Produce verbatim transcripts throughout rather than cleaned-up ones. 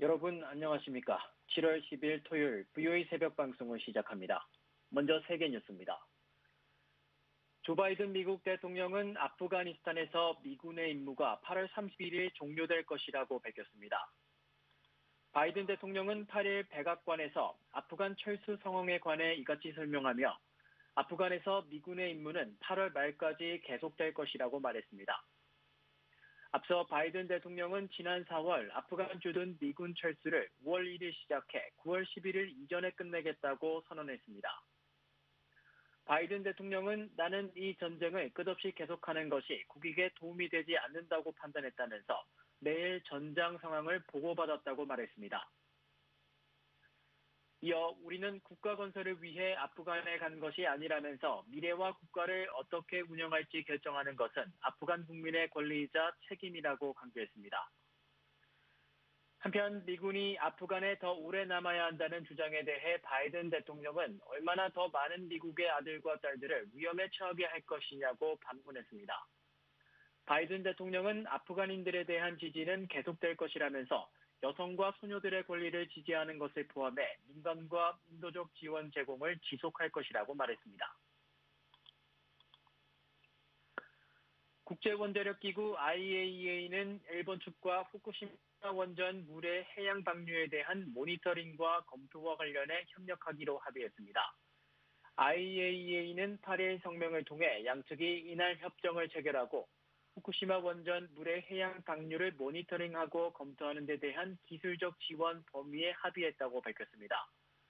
여러분 안녕하십니까? 칠월 십일 토요일 브이오에이 새벽 방송을 시작합니다. 먼저 세계 뉴스입니다. 조 바이든 미국 대통령은 아프가니스탄에서 미군의 임무가 팔월 삼십일일 종료될 것이라고 밝혔습니다. 바이든 대통령은 팔일 백악관에서 아프간 철수 상황에 관해 이같이 설명하며 아프간에서 미군의 임무는 팔월 말까지 계속될 것이라고 말했습니다. 앞서 바이든 대통령은 지난 사월 아프간 주둔 미군 철수를 오월 일일 시작해 구월 십일일 이전에 끝내겠다고 선언했습니다. 바이든 대통령은 나는 이 전쟁을 끝없이 계속하는 것이 국익에 도움이 되지 않는다고 판단했다면서 매일 전장 상황을 보고받았다고 말했습니다. 이어 우리는 국가 건설을 위해 아프간에 간 것이 아니라면서 미래와 국가를 어떻게 운영할지 결정하는 것은 아프간 국민의 권리이자 책임이라고 강조했습니다. 한편 미군이 아프간에 더 오래 남아야 한다는 주장에 대해 바이든 대통령은 얼마나 더 많은 미국의 아들과 딸들을 위험에 처하게 할 것이냐고 반문했습니다. 바이든 대통령은 아프간인들에 대한 지지는 계속될 것이라면서 여성과 소녀들의 권리를 지지하는 것을 포함해 민간과 인도적 지원 제공을 지속할 것이라고 말했습니다. 국제원자력기구 아이에이이에이는 일본 측과 후쿠시마 원전 물의 해양 방류에 대한 모니터링과 검토와 관련해 협력하기로 합의했습니다. 아이에이이에이는 팔일 성명을 통해 양측이 이날 협정을 체결하고 후쿠시마 원전 물의 해양 방류를 모니터링하고 검토하는 데 대한 기술적 지원 범위에 합의했다고 밝혔습니다.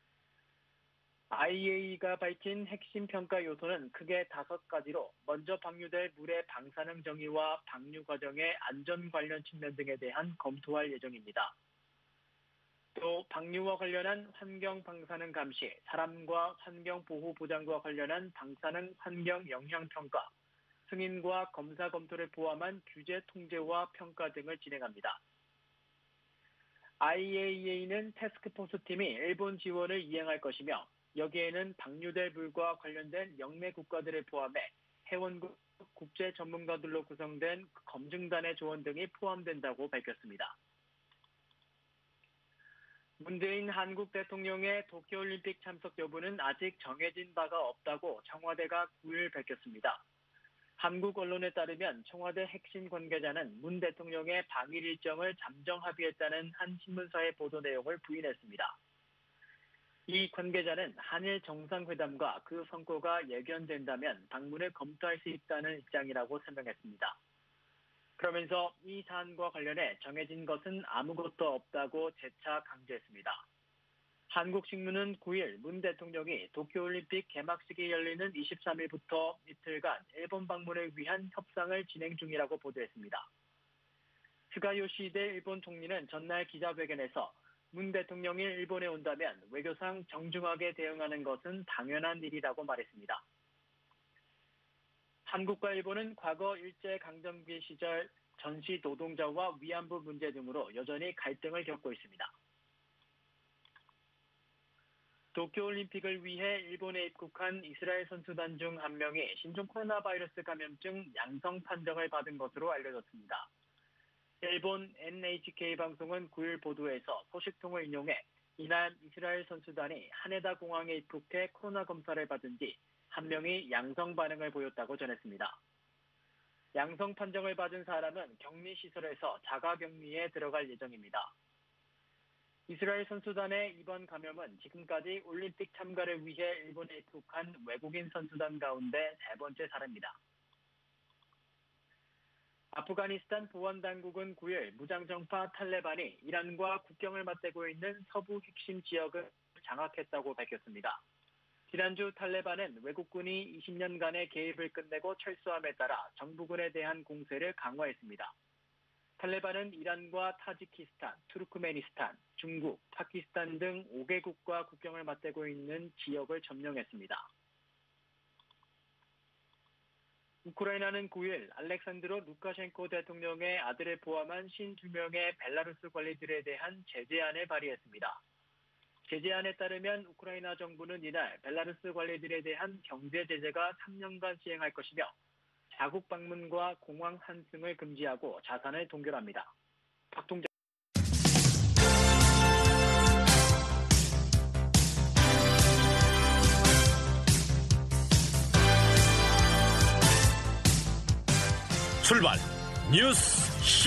아이에이이가 밝힌 핵심 평가 요소는 크게 다섯 가지로 먼저 방류될 물의 방사능 정의와 방류 과정의 안전 관련 측면 등에 대한 검토할 예정입니다. 또 방류와 관련한 환경 방사능 감시, 사람과 환경 보호 보장과 관련한 방사능 환경 영향 평가, 승인과 검사 검토를 포함한 규제 통제와 평가 등을 진행합니다. 아이에이이에이는 태스크포스 팀이 일본 지원을 이행할 것이며 여기에는 방류될 물과 관련된 영내 국가들을 포함해 회원국 국제 전문가들로 구성된 검증단의 조언 등이 포함된다고 밝혔습니다. 문재인 한국 대통령의 도쿄올림픽 참석 여부는 아직 정해진 바가 없다고 청와대가 구일 밝혔습니다. 한국 언론에 따르면 청와대 핵심 관계자는 문 대통령의 방일 일정을 잠정 합의했다는 한 신문사의 보도 내용을 부인했습니다. 이 관계자는 한일 정상회담과 그 성과가 예견된다면 방문을 검토할 수 있다는 입장이라고 설명했습니다. 그러면서 이 사안과 관련해 정해진 것은 아무것도 없다고 재차 강조했습니다. 한국신문은 구일 문 대통령이 도쿄올림픽 개막식이 열리는 이십삼일부터 이틀간 일본 방문을 위한 협상을 진행 중이라고 보도했습니다. 스가 요시히데 일본 총리는 전날 기자회견에서 문 대통령이 일본에 온다면 외교상 정중하게 대응하는 것은 당연한 일이라고 말했습니다. 한국과 일본은 과거 일제강점기 시절 전시 노동자와 위안부 문제 등으로 여전히 갈등을 겪고 있습니다. 도쿄올림픽을 위해 일본에 입국한 이스라엘 선수단 중 한 명이 신종 코로나 바이러스 감염증 양성 판정을 받은 것으로 알려졌습니다. 일본 엔에이치케이 방송은 구일 보도에서 소식통을 인용해 이날 이스라엘 선수단이 하네다 공항에 입국해 코로나 검사를 받은 뒤 한 명이 양성 반응을 보였다고 전했습니다. 양성 판정을 받은 사람은 격리시설에서 자가격리에 들어갈 예정입니다. 이스라엘 선수단의 이번 감염은 지금까지 올림픽 참가를 위해 일본에 입국한 외국인 선수단 가운데 세 번째 사례입니다. 아프가니스탄 보안당국은 구일 무장정파 탈레반이 이란과 국경을 맞대고 있는 서부 핵심 지역을 장악했다고 밝혔습니다. 지난주 탈레반은 외국군이 이십 년간의 개입을 끝내고 철수함에 따라 정부군에 대한 공세를 강화했습니다. 탈레반은 이란과 타지키스탄, 투르크메니스탄, 중국, 파키스탄 등 오 개국과 국경을 맞대고 있는 지역을 점령했습니다. 우크라이나는 구일 알렉산드로 루카셴코 대통령의 아들을 포함한 오십이 명의 벨라루스 관리들에 대한 제재안을 발의했습니다. 제재안에 따르면 우크라이나 정부는 이날 벨라루스 관리들에 대한 경제 제재가 삼 년간 시행할 것이며 자국 방문과 공항 환승을 금지하고 자산을 동결합니다. 박동재 출발 뉴스 쇼.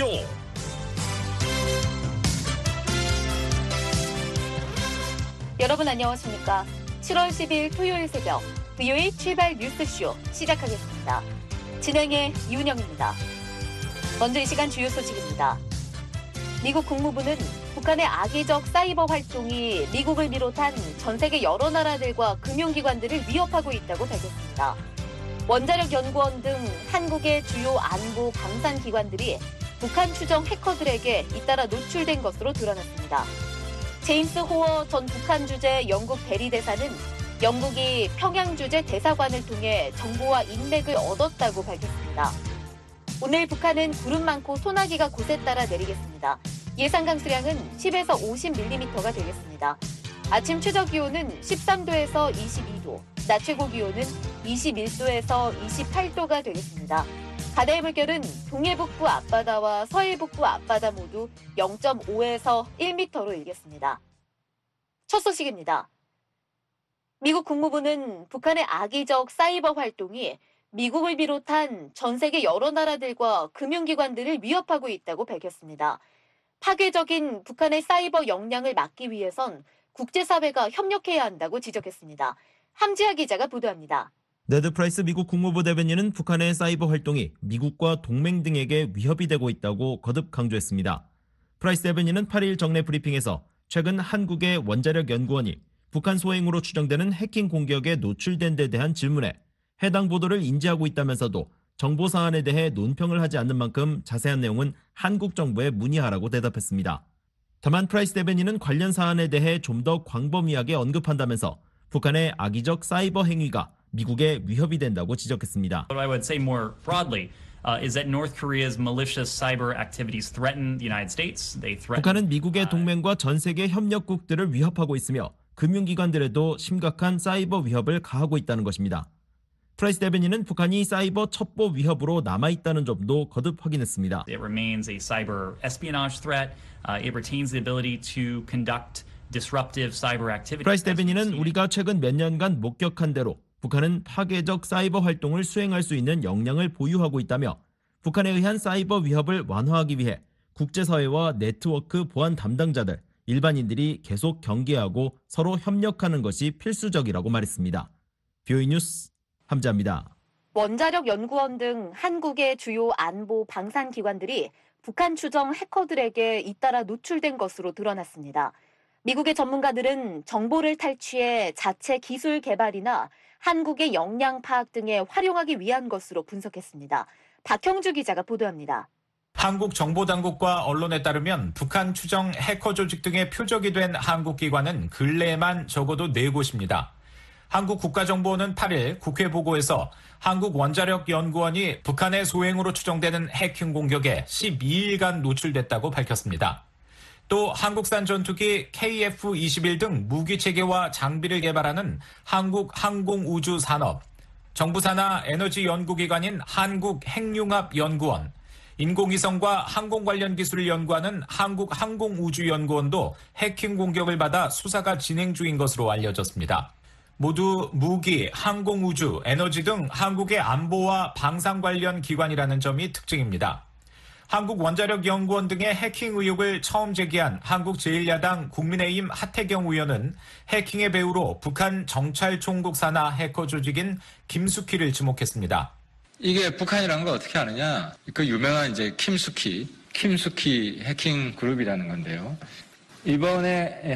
여러분 안녕하십니까? 칠월 십일 토요일 새벽 브이오에이 출발 뉴스쇼 시작하겠습니다. 진행의 이은영입니다. 먼저 이 시간 주요 소식입니다. 미국 국무부는 북한의 악의적 사이버 활동이 미국을 비롯한 전 세계 여러 나라들과 금융기관들을 위협하고 있다고 밝혔습니다. 원자력 연구원 등 한국의 주요 안보 방산 기관들이 북한 추정 해커들에게 잇따라 노출된 것으로 드러났습니다. 제임스 호어 전 북한 주재 영국 대리대사는 영국이 평양 주재 대사관을 통해 정보와 인맥을 얻었다고 밝혔습니다. 오늘 북한은 구름 많고 소나기가 곳에 따라 내리겠습니다. 예상 강수량은 십에서 오십 밀리미터가 되겠습니다. 아침 최저 기온은 십삼 도에서 이십이 도, 낮 최고 기온은 이십일 도에서 이십팔 도가 되겠습니다. 바다의 물결은 동해북부 앞바다와 서해북부 앞바다 모두 영 점 오에서 일 미터로 일겠습니다. 첫 소식입니다. 미국 국무부는 북한의 악의적 사이버 활동이 미국을 비롯한 전 세계 여러 나라들과 금융기관들을 위협하고 있다고 밝혔습니다. 파괴적인 북한의 사이버 역량을 막기 위해선 국제사회가 협력해야 한다고 지적했습니다. 함지하 기자가 보도합니다. 네드 프라이스 미국 국무부 대변인은 북한의 사이버 활동이 미국과 동맹 등에게 위협이 되고 있다고 거듭 강조했습니다. 프라이스 대변인은 팔 일 정례 브리핑에서 최근 한국의 원자력 연구원이 북한 소행으로 추정되는 해킹 공격에 노출된 데 대한 질문에 해당 보도를 인지하고 있다면서도 정보 사안에 대해 논평을 하지 않는 만큼 자세한 내용은 한국 정부에 문의하라고 대답했습니다. 다만 프라이스 대변인은 관련 사안에 대해 좀 더 광범위하게 언급한다면서 북한의 악의적 사이버 행위가 미국에 위협이 된다고 지적했습니다. What I would say more broadly uh, is that North Korea's malicious cyber activities threaten the United States. They threaten. 북한은 미국의 동맹과 전 세계 협력국들을 위협하고 있으며 금융기관들에도 심각한 사이버 위협을 가하고 있다는 것입니다. 프라이스 대변인은 북한이 사이버 첩보 위협으로 남아있다는 점도 거듭 확인했습니다. It remains a cyber espionage threat. Uh, it retains the ability to conduct disruptive cyber activities. 프라이스 대변인은 우리가 최근 몇 년간 목격한 대로 북한은 파괴적 사이버 활동을 수행할 수 있는 역량을 보유하고 있다며 북한에 의한 사이버 위협을 완화하기 위해 국제사회와 네트워크 보안 담당자들, 일반인들이 계속 경계하고 서로 협력하는 것이 필수적이라고 말했습니다. 브이오에이 뉴스 함지하입니다. 원자력 연구원 등 한국의 주요 안보 방산 기관들이 북한 추정 해커들에게 잇따라 노출된 것으로 드러났습니다. 미국의 전문가들은 정보를 탈취해 자체 기술 개발이나 한국의 역량 파악 등에 활용하기 위한 것으로 분석했습니다. 박형주 기자가 보도합니다. 한국 정보당국과 언론에 따르면 북한 추정 해커 조직 등의 표적이 된 한국 기관은 근래에만 적어도 네 곳입니다. 한국국가정보원은 팔 일 국회 보고에서 한국원자력연구원이 북한의 소행으로 추정되는 해킹 공격에 십이 일간 노출됐다고 밝혔습니다. 또 한국산 전투기 케이에프 이십일 등 무기체계와 장비를 개발하는 한국항공우주산업, 정부 산하 에너지 연구기관인 한국핵융합연구원, 인공위성과 항공 관련 기술을 연구하는 한국항공우주연구원도 해킹 공격을 받아 수사가 진행 중인 것으로 알려졌습니다. 모두 무기, 항공우주, 에너지 등 한국의 안보와 방산 관련 기관이라는 점이 특징입니다. 한국원자력연구원 등의 해킹 의혹을 처음 제기한 한국 제일 야당 국민의힘 하태경 의원은 해킹의 배후로 북한 정찰총국 산하 해커 조직인 김숙희를 지목했습니다. 이게 북한이라는 걸 어떻게 아느냐? 그 유명한 이제 김숙희, 김숙희 해킹 그룹이라는 건데요. 이번에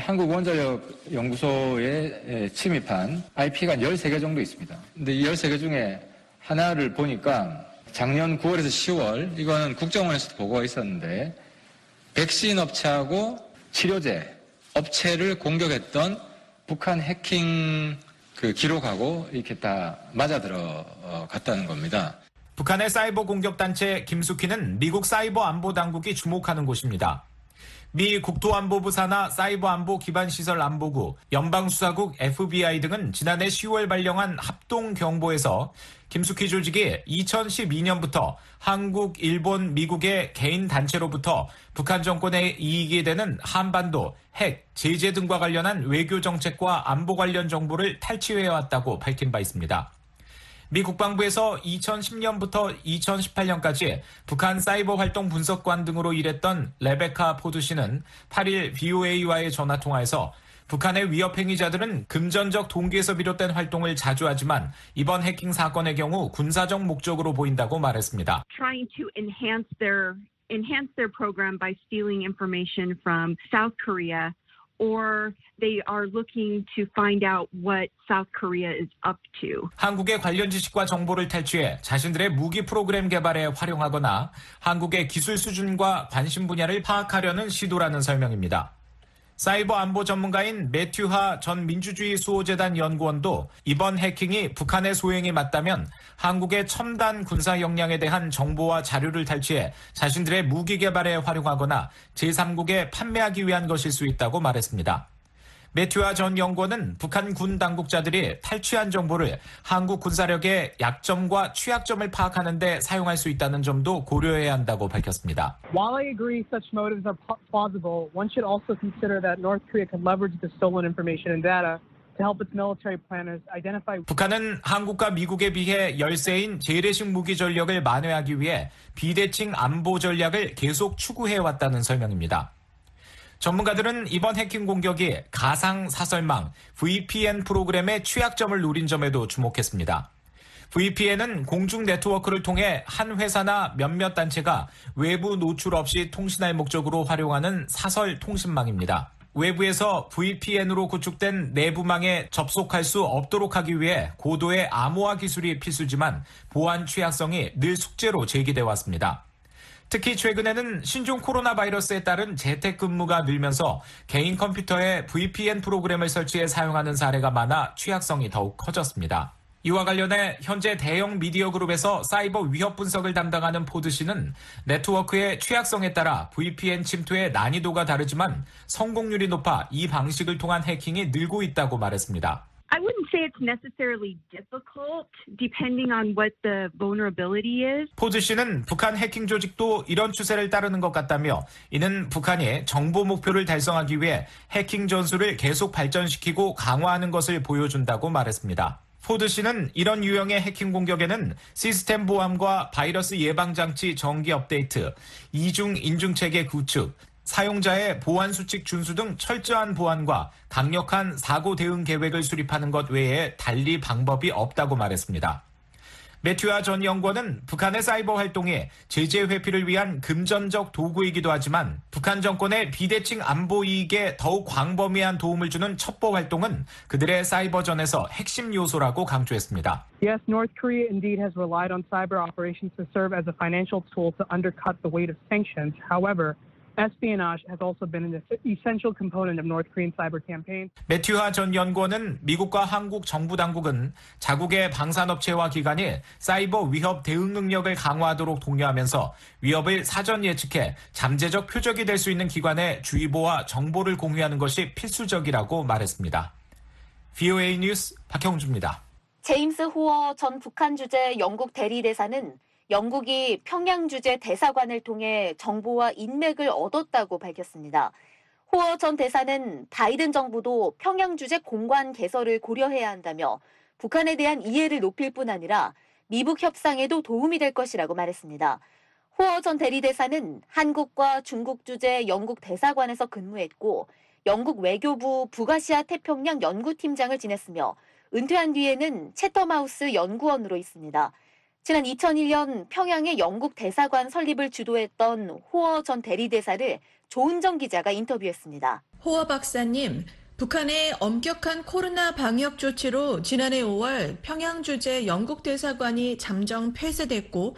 한국원자력연구소에 침입한 아이피가 열세 개 정도 있습니다. 근데 이 열세 개 중에 하나를 보니까 작년 구월에서 시월, 이거는 국정원에서도 보고가 있었는데, 백신 업체하고 치료제 업체를 공격했던 북한 해킹 그 기록하고 이렇게 다 맞아들어 갔다는 겁니다. 북한의 사이버 공격 단체 김숙희는 미국 사이버 안보 당국이 주목하는 곳입니다. 미 국토안보부 산하 사이버안보기반시설안보구, 연방수사국 에프비아이 등은 지난해 시월 발령한 합동경보에서 김숙희 조직이 이천십이 년부터 한국, 일본, 미국의 개인 단체로부터 북한 정권의 이익이 되는 한반도, 핵, 제재 등과 관련한 외교 정책과 안보 관련 정보를 탈취해왔다고 밝힌 바 있습니다. 미 국방부에서 이천십 년부터 이천십팔 년까지 북한 사이버 활동 분석관 등으로 일했던 레베카 포드 씨는 팔 일 브이오에이와의 전화통화에서 북한의 위협 행위자들은 금전적 동기에서 비롯된 활동을 자주 하지만 이번 해킹 사건의 경우 군사적 목적으로 보인다고 말했습니다. Trying to enhance their enhance their program by stealing information from South Korea. Or they are looking to find out what South Korea is up to. 한국의 관련 지식과 정보를 탈취해 자신들의 무기 프로그램 개발에 활용하거나 한국의 기술 수준과 관심 분야를 파악하려는 시도라는 설명입니다. 사이버 안보 전문가인 매튜하 전 민주주의 수호재단 연구원도 이번 해킹이 북한의 소행이 맞다면 한국의 첨단 군사 역량에 대한 정보와 자료를 탈취해 자신들의 무기 개발에 활용하거나 제삼국에 판매하기 위한 것일 수 있다고 말했습니다. 매튜하 전 연구원은 북한 군 당국자들이 탈취한 정보를 한국 군사력의 약점과 취약점을 파악하는 데 사용할 수 있다는 점도 고려해야 한다고 밝혔습니다. While I agree such motives are plausible, one should also consider that North Korea could leverage the stolen information and data to help its military planners identify. 북한은 한국과 미국에 비해 열세인 재래식 무기 전력을 만회하기 위해 비대칭 안보 전략을 계속 추구해왔다는 설명입니다. 전문가들은 이번 해킹 공격이 가상 사설망 브이피엔 프로그램의 취약점을 노린 점에도 주목했습니다. 브이피엔은 공중 네트워크를 통해 한 회사나 몇몇 단체가 외부 노출 없이 통신할 목적으로 활용하는 사설 통신망입니다. 외부에서 브이피엔으로 구축된 내부망에 접속할 수 없도록 하기 위해 고도의 암호화 기술이 필수지만 보안 취약성이 늘 숙제로 제기돼 왔습니다. 특히 최근에는 신종 코로나 바이러스에 따른 재택근무가 늘면서 개인 컴퓨터에 브이피엔 프로그램을 설치해 사용하는 사례가 많아 취약성이 더욱 커졌습니다. 이와 관련해 현재 대형 미디어 그룹에서 사이버 위협 분석을 담당하는 포드 씨는 네트워크의 취약성에 따라 브이피엔 침투의 난이도가 다르지만 성공률이 높아 이 방식을 통한 해킹이 늘고 있다고 말했습니다. I wouldn't say it's necessarily difficult depending on what the vulnerability is. 포드 씨는 북한 해킹 조직도 이런 추세를 따르는 것 같다며 이는 북한이 정보 목표를 달성하기 위해 해킹 전술을 계속 발전시키고 강화하는 것을 보여준다고 말했습니다. 포드 씨는 이런 유형의 해킹 공격에는 시스템 보안과 바이러스 예방 장치 정기 업데이트, 이중 인증 체계 구축, 사용자의 보안 수칙 준수 등 철저한 보안과 강력한 사고 대응 계획을 수립하는 것 외에 달리 방법이 없다고 말했습니다. 매튜하 전 연구원은 북한의 사이버 활동이 제재 회피를 위한 금전적 도구이기도 하지만 북한 정권의 비대칭 안보 이익에 더욱 광범위한 도움을 주는 첩보 활동은 그들의 사이버전에서 핵심 요소라고 강조했습니다. Yes, North Korea indeed has relied on cyber operations to serve as a financial tool to undercut the weight of sanctions. However, espionage has also been an essential component of North Korean cyber campaign. 매튜하 전 연구원은 미국과 한국 정부 당국은 자국의 방산업체와 기관이 사이버 위협 대응 능력을 강화하도록 독려하면서 위협을 사전 예측해 잠재적 표적이 될 수 있는 기관에 주의보와 정보를 공유하는 것이 필수적이라고 말했습니다. 브이오에이 뉴스 박형주입니다. 제임스 호어 전 북한 주재 영국 대리대사는 영국이 평양 주재 대사관을 통해 정보와 인맥을 얻었다고 밝혔습니다. 호어 전 대사는 바이든 정부도 평양 주재 공관 개설을 고려해야 한다며 북한에 대한 이해를 높일 뿐 아니라 미북 협상에도 도움이 될 것이라고 말했습니다. 호어 전 대리대사는 한국과 중국 주재 영국 대사관에서 근무했고 영국 외교부 북아시아 태평양 연구팀장을 지냈으며 은퇴한 뒤에는 채텀하우스 연구원으로 있습니다. 지난 이천일 년 평양의 영국 대사관 설립을 주도했던 호어 전 대리대사를 조은정 기자가 인터뷰했습니다. 호어 박사님, 북한의 엄격한 코로나 방역 조치로 지난해 오월 평양 주재 영국 대사관이 잠정 폐쇄됐고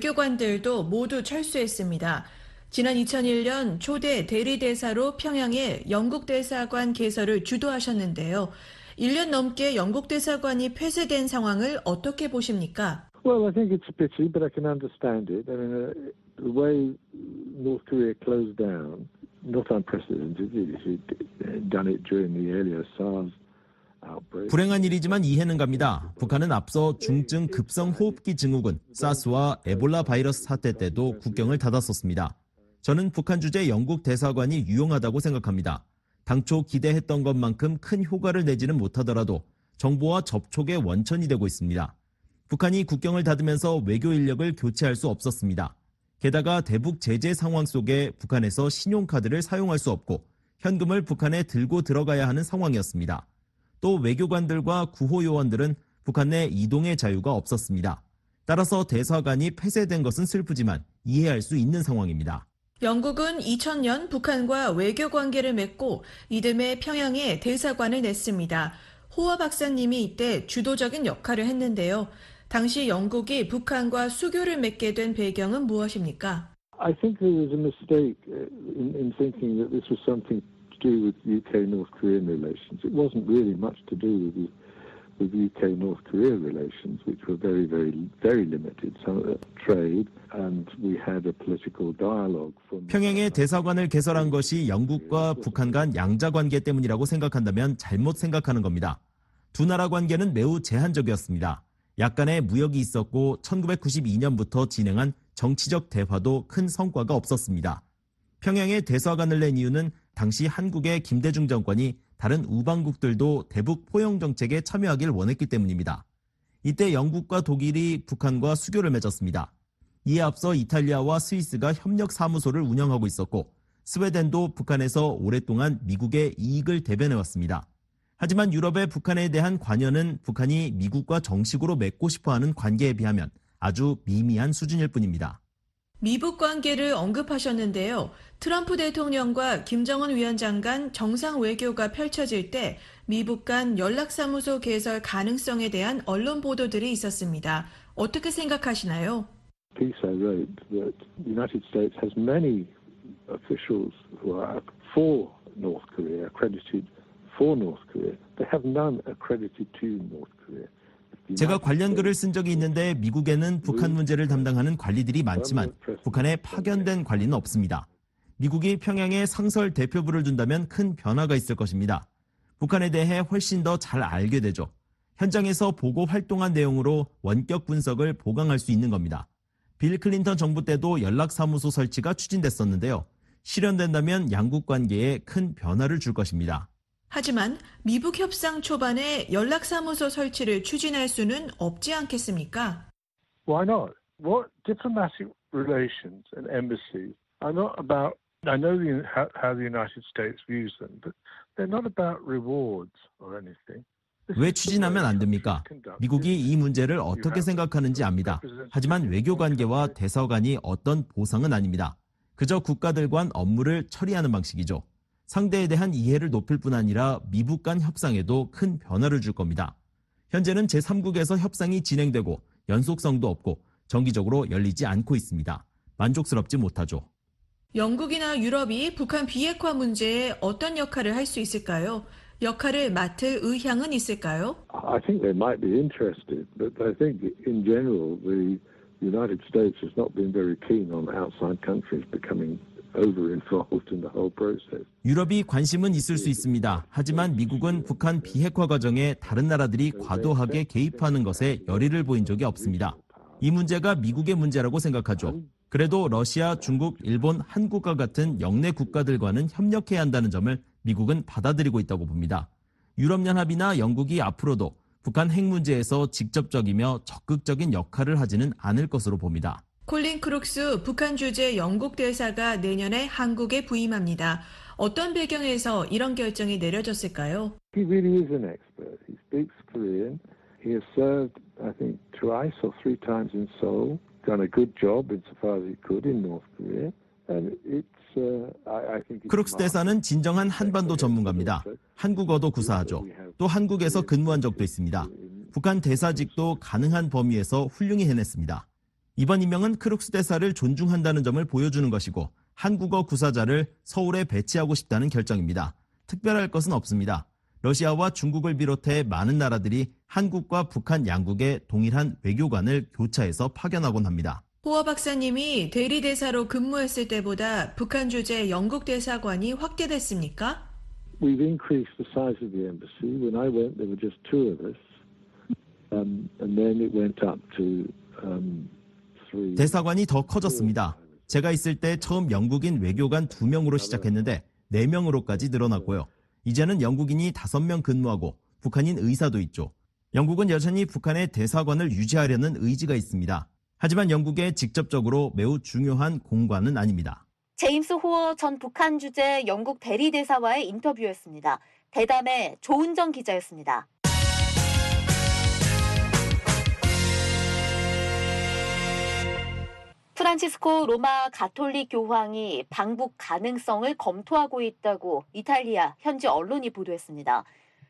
외교관들도 모두 철수했습니다. 지난 이천일 년 초대 대리대사로 평양에 영국 대사관 개설을 주도하셨는데요. 일 년 넘게 영국 대사관이 폐쇄된 상황을 어떻게 보십니까? Well, I think it's a pity, but I can understand it. I mean, uh, the way North Korea closed down, not unprecedented. It's done it during the earlier SARS outbreak. 불행한 일이지만 이해는 갑니다. 북한은 앞서 중증 급성 호흡기 증후군 사스와 에볼라 바이러스 사태 때도 국경을 닫았었습니다. 저는 북한 주재 영국 대사관이 유용하다고 생각합니다. 당초 기대했던 것만큼 큰 효과를 내지는 못하더라도 정보와 접촉의 원천이 되고 있습니다. 북한이 국경을 닫으면서 외교 인력을 교체할 수 없었습니다. 게다가 대북 제재 상황 속에 북한에서 신용카드를 사용할 수 없고 현금을 북한에 들고 들어가야 하는 상황이었습니다. 또 외교관들과 구호요원들은 북한 내 이동의 자유가 없었습니다. 따라서 대사관이 폐쇄된 것은 슬프지만 이해할 수 있는 상황입니다. 영국은 이천 년 북한과 외교 관계를 맺고 이듬해 평양에 대사관을 냈습니다. 호화 박사님이 이때 주도적인 역할을 했는데요. 당시 영국이 북한과 수교를 맺게 된 배경은 무엇입니까? I think there was a mistake in, in thinking that this was something to do with U K-North Korean relations. It wasn't really much to do with the with U K-North Korea relations, which were very, very, very limited. Some uh, trade, and we had a political dialogue. From 평양에 대사관을 개설한 것이 영국과 북한 간 양자 관계 때문이라고 생각한다면 잘못 생각하는 겁니다. 두 나라 관계는 매우 제한적이었습니다. 약간의 무역이 있었고 천구백구십이 년부터 진행한 정치적 대화도 큰 성과가 없었습니다. 평양에 대사관을 낸 이유는 당시 한국의 김대중 정권이 다른 우방국들도 대북 포용 정책에 참여하길 원했기 때문입니다. 이때 영국과 독일이 북한과 수교를 맺었습니다. 이에 앞서 이탈리아와 스위스가 협력사무소를 운영하고 있었고 스웨덴도 북한에서 오랫동안 미국의 이익을 대변해왔습니다. 하지만 유럽의 북한에 대한 관여는 북한이 미국과 정식으로 맺고 싶어하는 관계에 비하면 아주 미미한 수준일 뿐입니다. 미북 관계를 언급하셨는데요. 트럼프 대통령과 김정은 위원장 간 정상 외교가 펼쳐질 때 미북 간 연락사무소 개설 가능성에 대한 언론 보도들이 있었습니다. 어떻게 생각하시나요? Piece I wrote that the United States has many officials who are for North Korea, accredited for North Korea. They have none accredited to North Korea. 제가 관련 글을 쓴 적이 있는데 미국에는 북한 문제를 담당하는 관리들이 많지만 북한에 파견된 관리는 없습니다. 미국이 평양에 상설 대표부를 둔다면 큰 변화가 있을 것입니다. 북한에 대해 훨씬 더 잘 알게 되죠. 현장에서 보고 활동한 내용으로 원격 분석을 보강할 수 있는 겁니다. 빌 클린턴 정부 때도 연락사무소 설치가 추진됐었는데요. 실현된다면 양국 관계에 큰 변화를 줄 것입니다. 하지만 미북 협상 초반에 연락사무소 설치를 추진할 수는 없지 않겠습니까? Why not? What diplomatic relations and embassies are not about, I know the, how, how the United States views them, but they're not about rewards or anything. 왜 추진하면 안 됩니까? 미국이 이 문제를 어떻게 생각하는지 압니다. 하지만 외교관계와 대사관이 어떤 보상은 아닙니다. 그저 국가들 간 업무를 처리하는 방식이죠. 상대에 대한 이해를 높일 뿐 아니라 미북 간 협상에도 큰 변화를 줄 겁니다. 현재는 제삼국에서 협상이 진행되고 연속성도 없고 정기적으로 열리지 않고 있습니다. 만족스럽지 못하죠. 영국이나 유럽이 북한 비핵화 문제에 어떤 역할을 할 수 있을까요? 역할을 맡을 의향은 있을까요? I think they might be interested, but I think in general the United States has not been very keen on outside countries becoming over-involved in the whole process. 유럽이 관심은 있을 수 있습니다. 하지만 미국은 북한 비핵화 과정에 다른 나라들이 과도하게 개입하는 것에 열의를 보인 적이 없습니다. 이 문제가 미국의 문제라고 생각하죠. 그래도 러시아, 중국, 일본, 한국과 같은 영내 국가들과는 협력해야 한다는 점을 미국은 받아들이고 있다고 봅니다. 유럽연합이나 영국이 앞으로도 북한 핵 문제에서 직접적이며 적극적인 역할을 하지는 않을 것으로 봅니다. 콜린 크룩스 북한 주재 영국 대사가 내년에 한국에 부임합니다. 어떤 배경에서 이런 결정이 내려졌을까요? He really is an expert. He speaks Korean. He has served, I think, twice or three times in Seoul. Done a good job insofar as he could in North Korea. And it's, uh, I, I think. 크룩스 대사는 진정한 한반도 전문가입니다. 한국어도 구사하죠. 또 한국에서 근무한 적도 있습니다. 북한 대사직도 가능한 범위에서 훌륭히 해냈습니다. 이번 임명은 크룩스 대사를 존중한다는 점을 보여주는 것이고 한국어 구사자를 서울에 배치하고 싶다는 결정입니다. 특별할 것은 없습니다. 러시아와 중국을 비롯해 많은 나라들이 한국과 북한 양국에 동일한 외교관을 교차해서 파견하곤 합니다. 호화 박사님이 대리대사로 근무했을 때보다 북한 주재 영국 대사관이 확대됐습니까? We've increased the size of the embassy. When I went, there were just two of us. Um, and then it went up to um, three. 대사관이 더 커졌습니다. 제가 있을 때 처음 영국인 외교관 두 명으로 시작했는데 네 명으로까지 늘어났고요. 이제는 영국인이 다섯 명 근무하고 북한인 의사도 있죠. 영국은 여전히 북한의 대사관을 유지하려는 의지가 있습니다. 하지만 영국에 직접적으로 매우 중요한 공관은 아닙니다. 제임스 호어 전 북한 주재 영국 대리대사와의 인터뷰였습니다. 대담의 조은정 기자였습니다. 프란치스코 로마 가톨릭 교황이 방북 가능성을 검토하고 있다고 이탈리아 현지 언론이 보도했습니다.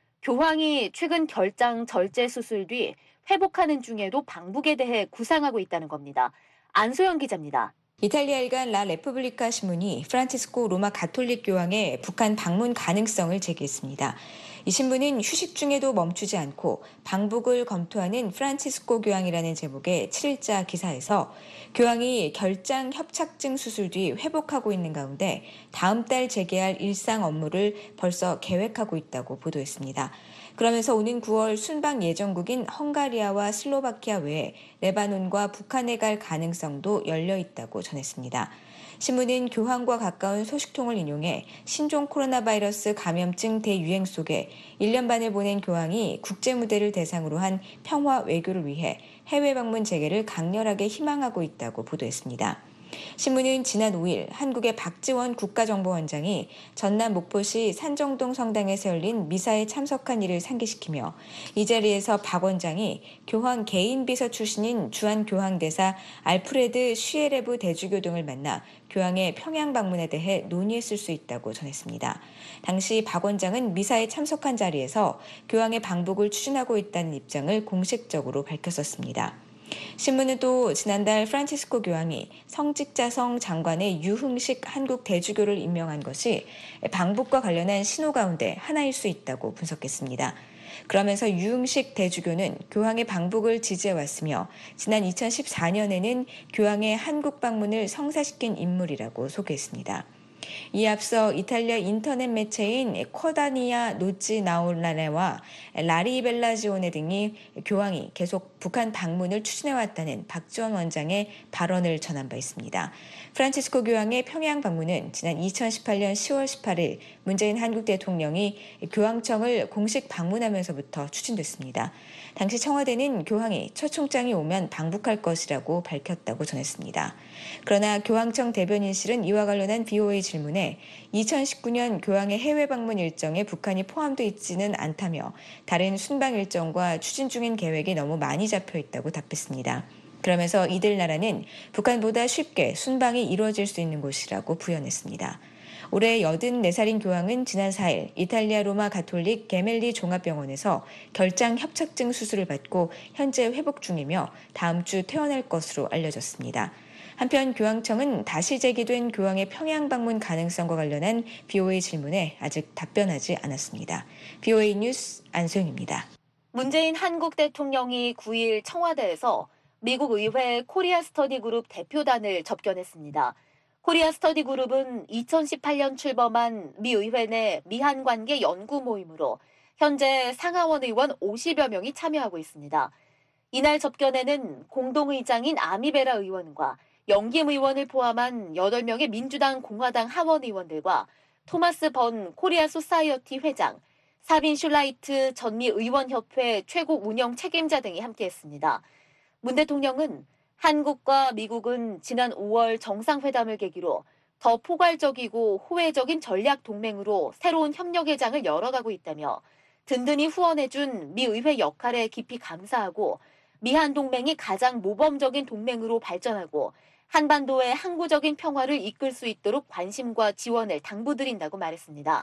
교황이 최근 결장 절제 수술 뒤 회복하는 중에도 방북에 대해 구상하고 있다는 겁니다. 안소영 기자입니다. 이탈리아 일간 라 레푸블리카 신문이 프란치스코 로마 가톨릭 교황의 북한 방문 가능성을 제기했습니다. 이 신문은 휴식 중에도 멈추지 않고 방북을 검토하는 프란치스코 교황이라는 제목의 칠 일자 기사에서 교황이 결장 협착증 수술 뒤 회복하고 있는 가운데 다음 달 재개할 일상 업무를 벌써 계획하고 있다고 보도했습니다. 그러면서 오는 구월 순방 예정국인 헝가리아와 슬로바키아 외에 레바논과 북한에 갈 가능성도 열려 있다고 전했습니다. 신문은 교황과 가까운 소식통을 인용해 신종 코로나 바이러스 감염증 대유행 속에 일 년 반을 보낸 교황이 국제무대를 대상으로 한 평화 외교를 위해 해외 방문 재개를 강렬하게 희망하고 있다고 보도했습니다. 신문은 지난 오 일 한국의 박지원 국가정보원장이 전남 목포시 산정동 성당에서 열린 미사에 참석한 일을 상기시키며 이 자리에서 박 원장이 교황 개인 비서 출신인 주한 교황대사 알프레드 쉬에레브 대주교 등을 만나 교황의 평양 방문에 대해 논의했을 수 있다고 전했습니다. 당시 박 원장은 미사에 참석한 자리에서 교황의 방북을 추진하고 있다는 입장을 공식적으로 밝혔었습니다. 신문은 또 지난달 프란치스코 교황이 성직자성 장관의 유흥식 한국 대주교를 임명한 것이 방북과 관련한 신호 가운데 하나일 수 있다고 분석했습니다. 그러면서 유흥식 대주교는 교황의 방북을 지지해왔으며 지난 이천십사 년에는 교황의 한국 방문을 성사시킨 인물이라고 소개했습니다. 이에 앞서 이탈리아 인터넷 매체인 코다니아 노치 나올라레와 라리 벨라지오네 등이 교황이 계속 북한 방문을 추진해왔다는 박지원 원장의 발언을 전한 바 있습니다. 프란치스코 교황의 평양 방문은 지난 이천십팔 년 시월 십팔 일 문재인 한국 대통령이 교황청을 공식 방문하면서부터 추진됐습니다. 당시 청와대는 교황이 첫 총장이 오면 방북할 것이라고 밝혔다고 전했습니다. 그러나 교황청 대변인실은 이와 관련한 비오에이 질문에 이천십구 년 교황의 해외 방문 일정에 북한이 포함되어 있지는 않다며 다른 순방 일정과 추진 중인 계획이 너무 많이 잡혀 있다고 답했습니다. 그러면서 이들 나라는 북한보다 쉽게 순방이 이루어질 수 있는 곳이라고 부연했습니다. 올해 여든네 살인 교황은 지난 사 일 이탈리아 로마 가톨릭 게멜리 종합병원에서 결장 협착증 수술을 받고 현재 회복 중이며 다음 주 퇴원할 것으로 알려졌습니다. 한편 교황청은 다시 제기된 교황의 평양 방문 가능성과 관련한 비오에이 질문에 아직 답변하지 않았습니다. 비오에이 뉴스 안소영입니다. 문재인 한국 대통령이 구 일 청와대에서 미국 의회 코리아 스터디 그룹 대표단을 접견했습니다. 코리아 스터디 그룹은 이천십팔 년 출범한 미 의회 내 미한 관계 연구 모임으로 현재 상하원 의원 오십여 명이 참여하고 있습니다. 이날 접견에는 공동의장인 아미베라 의원과 영김 의원을 포함한 여덟 명의 민주당 공화당 하원 의원들과 토마스 번 코리아 소사이어티 회장, 사빈 슐라이트 전미 의원협회 최고 운영 책임자 등이 함께했습니다. 문 대통령은 한국과 미국은 지난 오월 정상회담을 계기로 더 포괄적이고 호혜적인 전략 동맹으로 새로운 협력의 장을 열어가고 있다며 든든히 후원해준 미 의회 역할에 깊이 감사하고 미한 동맹이 가장 모범적인 동맹으로 발전하고 한반도의 항구적인 평화를 이끌 수 있도록 관심과 지원을 당부드린다고 말했습니다.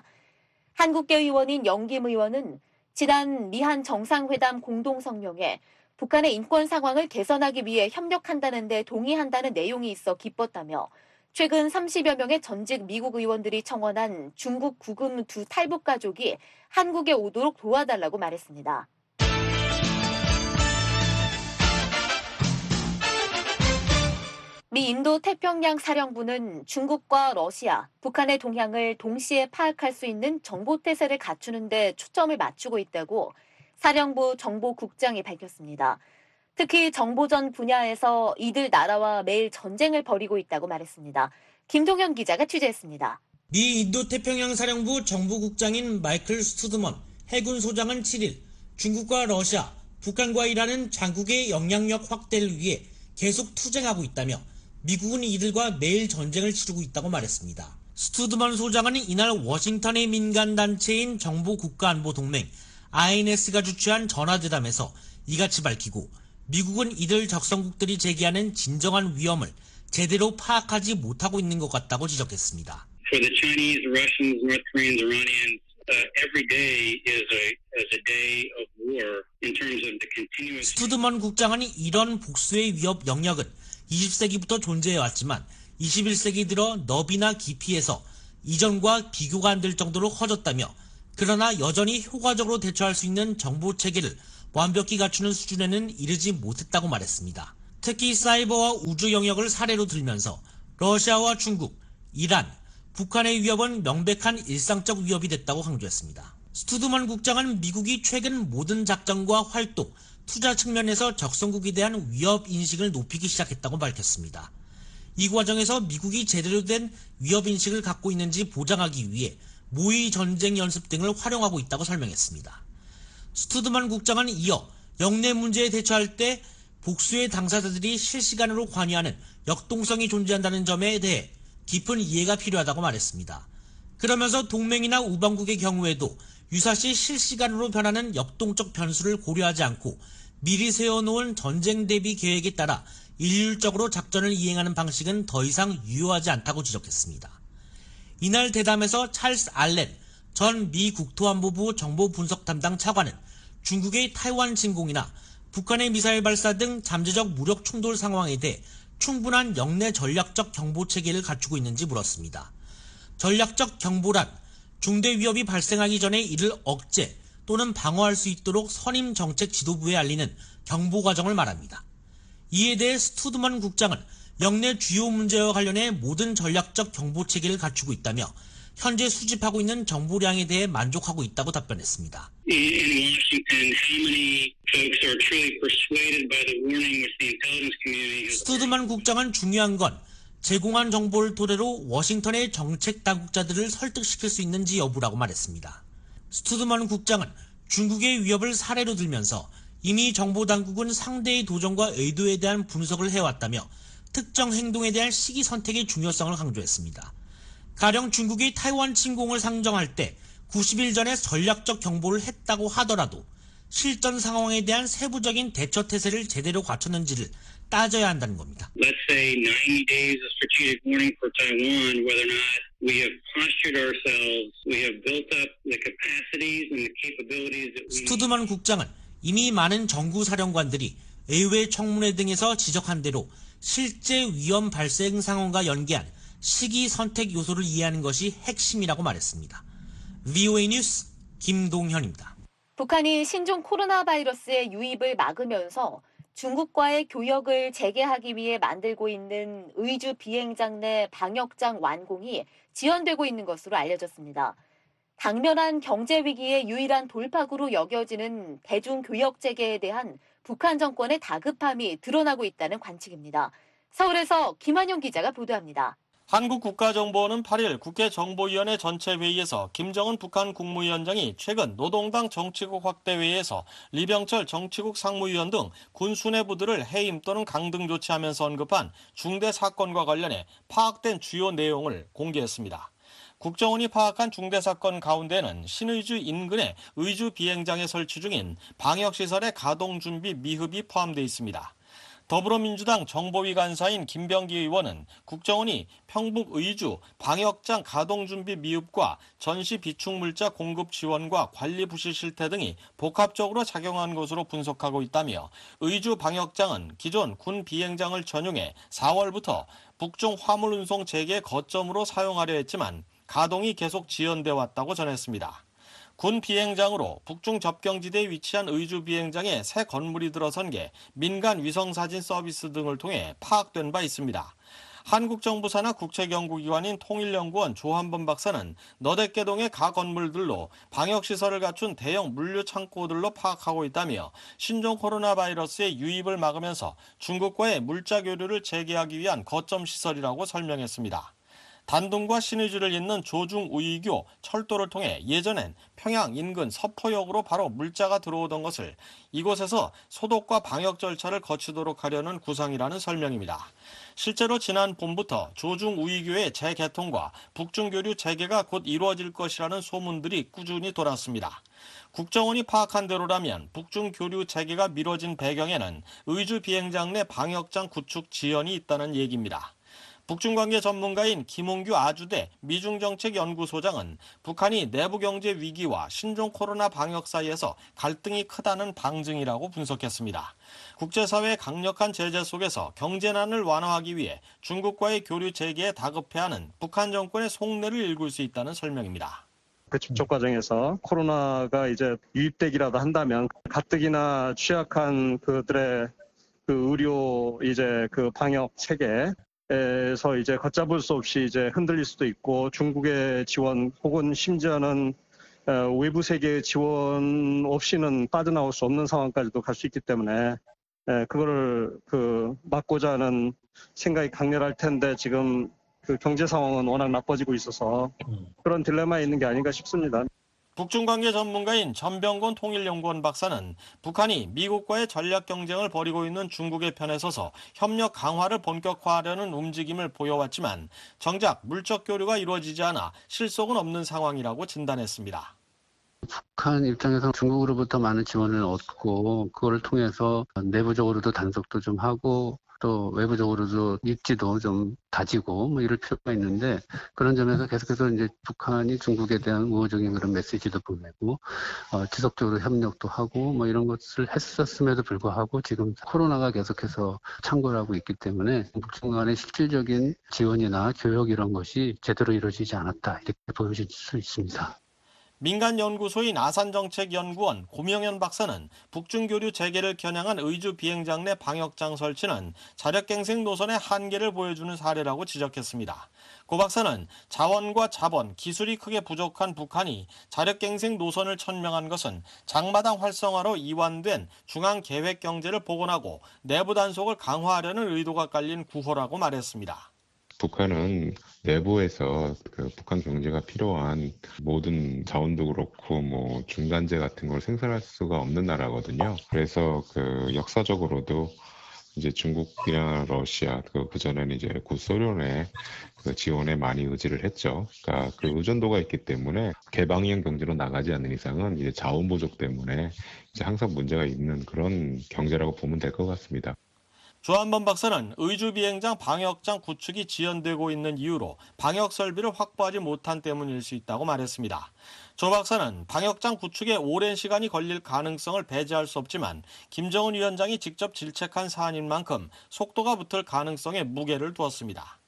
한국계 의원인 영김 의원은 지난 미한 정상회담 공동성명에 북한의 인권 상황을 개선하기 위해 협력한다는 데 동의한다는 내용이 있어 기뻤다며 최근 삼십여 명의 전직 미국 의원들이 청원한 중국 구금 두 탈북 가족이 한국에 오도록 도와달라고 말했습니다. 미 인도 태평양 사령부는 중국과 러시아, 북한의 동향을 동시에 파악할 수 있는 정보태세를 갖추는 데 초점을 맞추고 있다고 사령부 정보국장이 밝혔습니다. 특히 정보전 분야에서 이들 나라와 매일 전쟁을 벌이고 있다고 말했습니다. 김동현 기자가 취재했습니다. 미 인도태평양 사령부 정보국장인 마이클 스투드먼 해군 소장은 칠 일 중국과 러시아, 북한과 이란은 장국의 영향력 확대를 위해 계속 투쟁하고 있다며 미국은 이들과 매일 전쟁을 치르고 있다고 말했습니다. 스투드먼 소장은 이날 워싱턴의 민간단체인 정보국가안보동맹 아이엔에스가 주최한 전화대담에서 이같이 밝히고 미국은 이들 적성국들이 제기하는 진정한 위험을 제대로 파악하지 못하고 있는 것 같다고 지적했습니다. For the Chinese, Russians, North Koreans, Iranians, uh, every day is a, is a day of war in terms of the continuous... 스투드먼 국장은 이런 복수의 위협 영역은 이십 세기부터 존재해왔지만 이십일 세기 들어 너비나 깊이에서 이전과 비교가 안 될 정도로 커졌다며 그러나 여전히 효과적으로 대처할 수 있는 정보체계를 완벽히 갖추는 수준에는 이르지 못했다고 말했습니다. 특히 사이버와 우주 영역을 사례로 들면서 러시아와 중국, 이란, 북한의 위협은 명백한 일상적 위협이 됐다고 강조했습니다. 스투드먼 국장은 미국이 최근 모든 작전과 활동, 투자 측면에서 적성국에 대한 위협 인식을 높이기 시작했다고 밝혔습니다. 이 과정에서 미국이 제대로 된 위협 인식을 갖고 있는지 보장하기 위해 모의 전쟁 연습 등을 활용하고 있다고 설명했습니다. 스투드먼 국장은 이어 영내 문제에 대처할 때 복수의 당사자들이 실시간으로 관여하는 역동성이 존재한다는 점에 대해 깊은 이해가 필요하다고 말했습니다. 그러면서 동맹이나 우방국의 경우에도 유사시 실시간으로 변하는 역동적 변수를 고려하지 않고 미리 세워놓은 전쟁 대비 계획에 따라 일률적으로 작전을 이행하는 방식은 더 이상 유효하지 않다고 지적했습니다. 이날 대담에서 찰스 알렌 전 미 국토안보부 정보분석 담당 차관은 중국의 타이완 침공이나 북한의 미사일 발사 등 잠재적 무력 충돌 상황에 대해 충분한 영내 전략적 경보 체계를 갖추고 있는지 물었습니다. 전략적 경보란 중대 위협이 발생하기 전에 이를 억제 또는 방어할 수 있도록 선임 정책 지도부에 알리는 경보 과정을 말합니다. 이에 대해 스투드먼 국장은 영내 주요 문제와 관련해 모든 전략적 경보 체계를 갖추고 있다며 현재 수집하고 있는 정보량에 대해 만족하고 있다고 답변했습니다. In Washington, how many folks are truly persuaded by the warning which the intelligence community has... 스투드먼 국장은 중요한 건 제공한 정보를 토대로 워싱턴의 정책 당국자들을 설득시킬 수 있는지 여부라고 말했습니다. 스투드먼 국장은 중국의 위협을 사례로 들면서 이미 정보당국은 상대의 도전과 의도에 대한 분석을 해왔다며 특정 행동에 대한 시기 선택의 중요성을 강조했습니다. 가령 중국이 타이완 침공을 상정할 때 구십 일 전에 전략적 경보를 했다고 하더라도 실전 상황에 대한 세부적인 대처 태세를 제대로 갖췄는지를 따져야 한다는 겁니다. Let's say ninety days of strategic warning for Taiwan, whether or not we have postured ourselves, we have built up the capacities and the capabilities that we... 스투드먼 국장은 이미 많은 정구 사령관들이 의회 청문회 등에서 지적한 대로 실제 위험 발생 상황과 연계한 시기 선택 요소를 이해하는 것이 핵심이라고 말했습니다. 브이오에이 뉴스 김동현입니다. 북한이 신종 코로나 바이러스의 유입을 막으면서 중국과의 교역을 재개하기 위해 만들고 있는 의주 비행장 내 방역장 완공이 지연되고 있는 것으로 알려졌습니다. 당면한 경제 위기의 유일한 돌파구로 여겨지는 대중교역 재개에 대한 북한 정권의 다급함이 드러나고 있다는 관측입니다. 서울에서 김한영 기자가 보도합니다. 한국국가정보원은 팔 일 국회정보위원회 전체회의에서 김정은 북한 국무위원장이 최근 노동당 정치국 확대회의에서 리병철 정치국 상무위원 등 군 수뇌부들을 해임 또는 강등 조치하면서 언급한 중대 사건과 관련해 파악된 주요 내용을 공개했습니다. 국정원이 파악한 중대 사건 가운데는 신의주 인근의 의주 비행장에 설치 중인 방역시설의 가동 준비 미흡이 포함되어 있습니다. 더불어민주당 정보위 간사인 김병기 의원은 국정원이 평북 의주 방역장 가동준비 미흡과 전시 비축물자 공급 지원과 관리 부실 실태 등이 복합적으로 작용한 것으로 분석하고 있다며 의주 방역장은 기존 군 비행장을 전용해 사월부터 북중 화물운송 재개 거점으로 사용하려 했지만 가동이 계속 지연돼 왔다고 전했습니다. 군 비행장으로 북중 접경지대에 위치한 의주 비행장에 새 건물이 들어선 게 민간 위성사진 서비스 등을 통해 파악된 바 있습니다. 한국정부사나 국책연구기관인 통일연구원 조한범 박사는 너댓개동의 가 건물들로 방역시설을 갖춘 대형 물류 창고들로 파악하고 있다며 신종 코로나 바이러스의 유입을 막으면서 중국과의 물자 교류를 재개하기 위한 거점 시설이라고 설명했습니다. 단둥과 신의주를 잇는 조중우이교 철도를 통해 예전엔 평양 인근 서포역으로 바로 물자가 들어오던 것을 이곳에서 소독과 방역 절차를 거치도록 하려는 구상이라는 설명입니다. 실제로 지난 봄부터 조중우이교의 재개통과 북중교류 재개가 곧 이루어질 것이라는 소문들이 꾸준히 돌았습니다. 국정원이 파악한 대로라면 북중교류 재개가 미뤄진 배경에는 의주 비행장 내 방역장 구축 지연이 있다는 얘기입니다. 북중관계 전문가인 김홍규 아주대 미중정책연구소장은 북한이 내부경제 위기와 신종 코로나 방역 사이에서 갈등이 크다는 방증이라고 분석했습니다. 국제사회의 강력한 제재 속에서 경제난을 완화하기 위해 중국과의 교류 재개에 다급해하는 북한 정권의 속내를 읽을 수 있다는 설명입니다. 그 접촉 과정에서 코로나가 이제 유입되기라도 한다면 가뜩이나 취약한 그들의 그 의료 이제 그 방역 체계에서 이제 걷잡을 수 없이 이제 흔들릴 수도 있고 중국의 지원 혹은 심지어는 외부 세계의 지원 없이는 빠져나올 수 없는 상황까지도 갈 수 있기 때문에 그거를 그 막고자 하는 생각이 강렬할 텐데 지금 그 경제 상황은 워낙 나빠지고 있어서 그런 딜레마에 있는 게 아닌가 싶습니다. 북중관계 전문가인 전병곤 통일연구원 박사는 북한이 미국과의 전략 경쟁을 벌이고 있는 중국의 편에 서서 협력 강화를 본격화하려는 움직임을 보여왔지만 정작 물적 교류가 이루어지지 않아 실속은 없는 상황이라고 진단했습니다. 북한 입장에서 중국으로부터 많은 지원을 얻고 그걸 통해서 내부적으로도 단속도 좀 하고 또 외부적으로도 입지도 좀 다지고 뭐 이럴 필요가 있는데 그런 점에서 계속해서 이제 북한이 중국에 대한 우호적인 그런 메시지도 보내고 어, 지속적으로 협력도 하고 뭐 이런 것을 했었음에도 불구하고 지금 코로나가 계속해서 창궐 하고 있기 때문에 북중 간의 실질적인 지원이나 교역 이런 것이 제대로 이루어지지 않았다 이렇게 보여질 수 있습니다. 민간연구소인 아산정책연구원 고명현 박사는 북중교류 재개를 겨냥한 의주 비행장 내 방역장 설치는 자력갱생 노선의 한계를 보여주는 사례라고 지적했습니다. 고 박사는 자원과 자본, 기술이 크게 부족한 북한이 자력갱생 노선을 천명한 것은 장마당 활성화로 이완된 중앙계획경제를 복원하고 내부 단속을 강화하려는 의도가 깔린 구호라고 말했습니다. 북한은 내부에서 그 북한 경제가 필요한 모든 자원도 그렇고 뭐 중간재 같은 걸 생산할 수가 없는 나라거든요. 그래서 그 역사적으로도 이제 중국이나 러시아 그 그전에는 이제 구소련의 그 지원에 많이 의지를 했죠. 그러니까 그 의존도가 있기 때문에 개방형 경제로 나가지 않는 이상은 이제 자원 부족 때문에 이제 항상 문제가 있는 그런 경제라고 보면 될 것 같습니다. 조한범 박사는 의주 비행장 방역장 구축이 지연되고 있는 이유로 방역 설비를 확보하지 못한 때문일 수 있다고 말했습니다. 조 박사는 방역장 구축에 오랜 시간이 걸릴 가능성을 배제할 수 없지만 김정은 위원장이 직접 질책한 사안인 만큼 속도가 붙을 가능성에 무게를 두었습니다.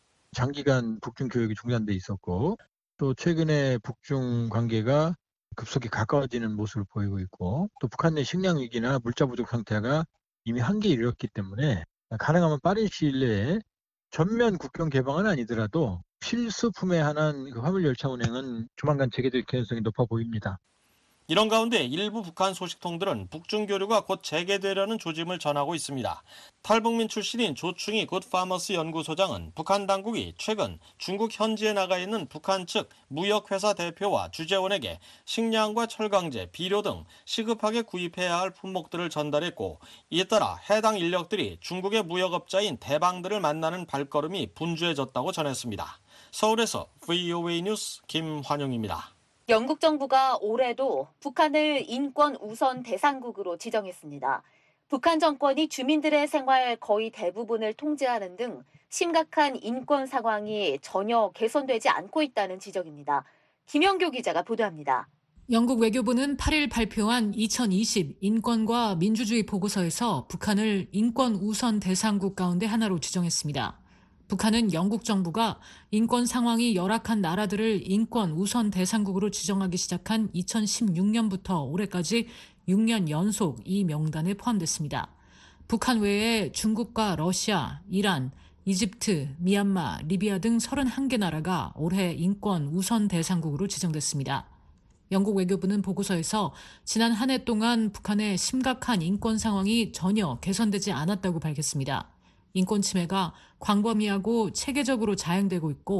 장기간 북중 교역이 중단돼 있었고 또 최근에 북중 관계가 급속히 가까워지는 모습을 보이고 있고 또 북한 내 식량 위기나 물자 부족 상태가 이미 한계에 이르렀기 때문에 가능하면 빠른 시일 내에 전면 국경 개방은 아니더라도 필수품에 한한 그 화물열차 운행은 조만간 재개될 가능성이 높아 보입니다. 이런 가운데 일부 북한 소식통들은 북중 교류가 곧 재개되려는 조짐을 전하고 있습니다. 탈북민 출신인 조충희 굿파머스 연구소장은 북한 당국이 최근 중국 현지에 나가 있는 북한 측 무역회사 대표와 주재원에게 식량과 철강제, 비료 등 시급하게 구입해야 할 품목들을 전달했고 이에 따라 해당 인력들이 중국의 무역업자인 대방들을 만나는 발걸음이 분주해졌다고 전했습니다. 서울에서 브이오에이 뉴스 김환영입니다. 영국 정부가 올해도 북한을 인권 우선 대상국으로 지정했습니다. 북한 정권이 주민들의 생활 거의 대부분을 통제하는 등 심각한 인권 상황이 전혀 개선되지 않고 있다는 지적입니다. 김영교 기자가 보도합니다. 영국 외교부는 팔 일 발표한 이천이십 인권과 민주주의 보고서에서 북한을 인권 우선 대상국 가운데 하나로 지정했습니다. 북한은 영국 정부가 인권 상황이 열악한 나라들을 인권 우선 대상국으로 지정하기 시작한 이천십육 년부터 올해까지 육 년 연속 이 명단에 포함됐습니다. 북한 외에 중국과 러시아, 이란, 이집트, 미얀마, 리비아 등 서른한 개 나라가 올해 인권 우선 대상국으로 지정됐습니다. 영국 외교부는 보고서에서 지난 한 해 동안 북한의 심각한 인권 상황이 전혀 개선되지 않았다고 밝혔습니다. 인권 침해가 광범위하고 체계적으로 자행되고 있고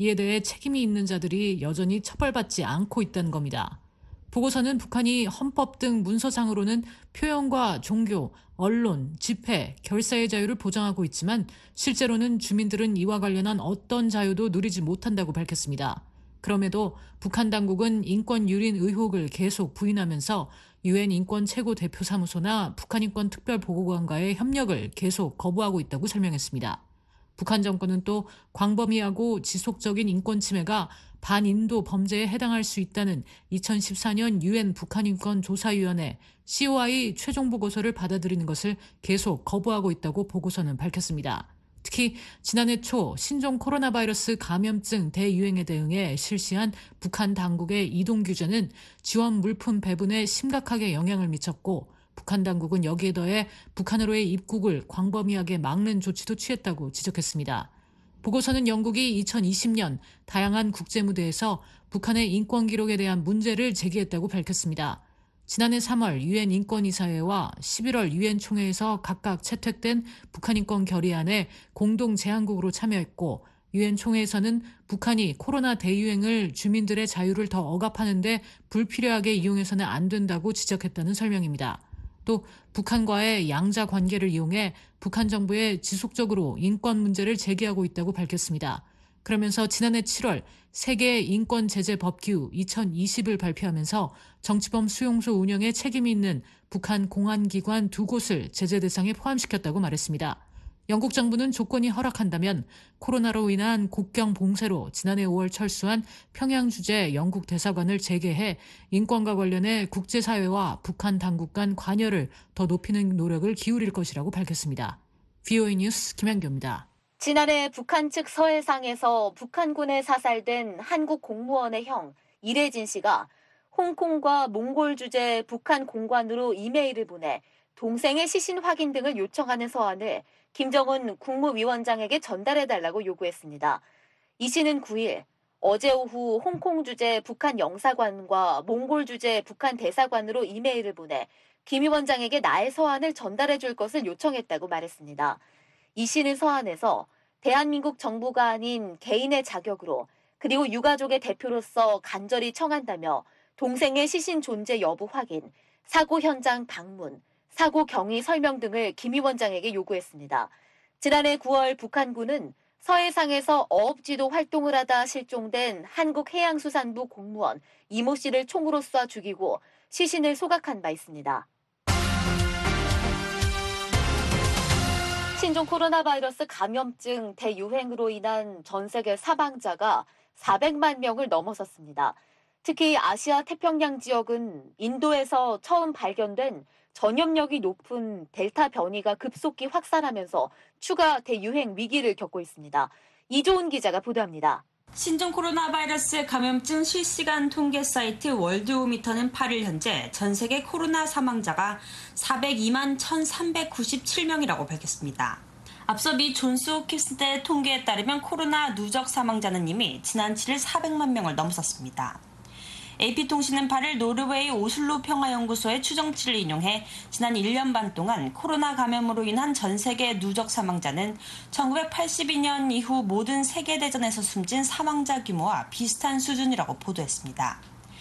이에 대해 책임이 있는 자들이 여전히 처벌받지 않고 있다는 겁니다. 보고서는 북한이 헌법 등 문서상으로는 표현과 종교, 언론, 집회, 결사의 자유를 보장하고 있지만 실제로는 주민들은 이와 관련한 어떤 자유도 누리지 못한다고 밝혔습니다. 그럼에도 북한 당국은 인권 유린 의혹을 계속 부인하면서 유엔 인권 최고 대표 사무소나 북한 인권 특별 보고관과의 협력을 계속 거부하고 있다고 설명했습니다. 북한 정권은 또 광범위하고 지속적인 인권 침해가 반인도 범죄에 해당할 수 있다는 이천십사 년 유엔 북한인권조사위원회 씨오아이 최종 보고서를 받아들이는 것을 계속 거부하고 있다고 보고서는 밝혔습니다. 특히 지난해 초 신종 코로나 바이러스 감염증 대유행에 대응해 실시한 북한 당국의 이동 규제는 지원 물품 배분에 심각하게 영향을 미쳤고 북한 당국은 여기에 더해 북한으로의 입국을 광범위하게 막는 조치도 취했다고 지적했습니다. 보고서는 영국이 이천이십 년 다양한 국제무대에서 북한의 인권 기록에 대한 문제를 제기했다고 밝혔습니다. 지난해 삼월 유엔 인권이사회와 십일월 유엔 총회에서 각각 채택된 북한 인권 결의안에 공동 제안국으로 참여했고 유엔 총회에서는 북한이 코로나 대유행을 주민들의 자유를 더 억압하는 데 불필요하게 이용해서는 안 된다고 지적했다는 설명입니다. 또 북한과의 양자 관계를 이용해 북한 정부에 지속적으로 인권 문제를 제기하고 있다고 밝혔습니다. 그러면서 지난해 칠월 세계 인권 제재 법규 이천이십을 발표하면서 정치범 수용소 운영에 책임이 있는 북한 공안기관 두 곳을 제재 대상에 포함시켰다고 말했습니다. 영국 정부는 조건이 허락한다면 코로나로 인한 국경 봉쇄로 지난해 오월 철수한 평양 주재 영국 대사관을 재개해 인권과 관련해 국제사회와 북한 당국 간 관여를 더 높이는 노력을 기울일 것이라고 밝혔습니다. 브이오에이 뉴스 김현규입니다. 지난해 북한 측 서해상에서 북한군에 사살된 한국 공무원의 형 이래진 씨가 홍콩과 몽골 주재 북한 공관으로 이메일을 보내 동생의 시신 확인 등을 요청하는 서한을 김정은 국무위원장에게 전달해달라고 요구했습니다. 이 씨는 구 일 어제 오후 홍콩 주재 북한 영사관과 몽골 주재 북한 대사관으로 이메일을 보내 김 위원장에게 나의 서한을 전달해줄 것을 요청했다고 말했습니다. 이 씨는 서한에서 대한민국 정부가 아닌 개인의 자격으로 그리고 유가족의 대표로서 간절히 청한다며 동생의 시신 존재 여부 확인, 사고 현장 방문, 사고 경위 설명 등을 김 위원장에게 요구했습니다. 지난해 구월 북한군은 서해상에서 어업지도 활동을 하다 실종된 한국해양수산부 공무원 이모 씨를 총으로 쏴 죽이고 시신을 소각한 바 있습니다. 신종 코로나 바이러스 감염증 대유행으로 인한 전 세계 사망자가 사백만 명을 넘어섰습니다. 특히 아시아 태평양 지역은 인도에서 처음 발견된 전염력이 높은 델타 변이가 급속히 확산하면서 추가 대유행 위기를 겪고 있습니다. 이조은 기자가 보도합니다. 신종 코로나 바이러스 감염증 실시간 통계 사이트 월드오미터는 팔 일 현재 전 세계 코로나 사망자가 사백이만 천삼백구십칠 명이라고 밝혔습니다. 앞서 미 존스 홉킨스대 통계에 따르면 코로나 누적 사망자는 이미 지난 칠 일 사백만 명을 넘어섰습니다. 에이피통신은 팔 일 노르웨이 오슬로 평화연구소의 추정치를 인용해 지난 일 년 반 동안 코로나 감염으로 인한 전 세계 누적 사망자는 천구백팔십이 년 이후 모든 세계대전에서 숨진 사망자 규모와 비슷한 수준이라고 보도했습니다.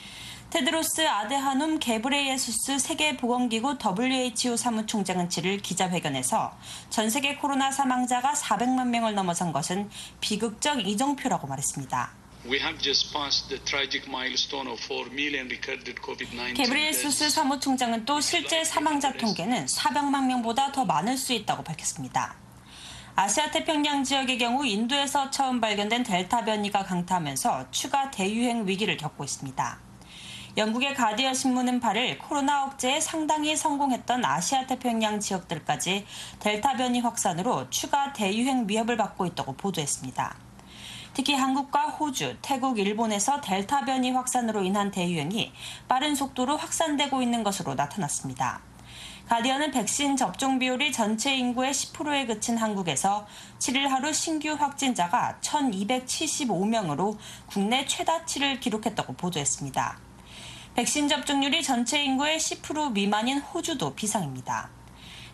테드로스 아데하눔 게브레예수스 세계보건기구 더블유에이치오 사무총장은 칠 일 기자회견에서 전 세계 코로나 사망자가 사백만 명을 넘어선 것은 비극적 이정표라고 말했습니다. We have just passed the tragic milestone of four million recorded 코비드 나인틴 게브리에수스 사무총장은 또 실제 사망자 통계는 사백만 명보다 더 많을 수 있다고 밝혔습니다. 아시아 태평양 지역의 경우 인도에서 처음 발견된 델타 변이가 강타하면서 추가 대유행 위기를 겪고 있습니다. 영국의 가디언 신문은 팔 일 코로나 억제에 상당히 성공했던 아시아 태평양 지역들까지 델타 변이 확산으로 추가 대유행 위협을 받고 있다고 보도했습니다. 특히 한국과 호주, 태국, 일본에서 델타 변이 확산으로 인한 대유행이 빠른 속도로 확산되고 있는 것으로 나타났습니다. 가디언은 백신 접종 비율이 전체 인구의 십 퍼센트에 그친 한국에서 칠 일 하루 신규 확진자가 천이백칠십오 명으로 국내 최다치를 기록했다고 보도했습니다. 백신 접종률이 전체 인구의 십 퍼센트 미만인 호주도 비상입니다.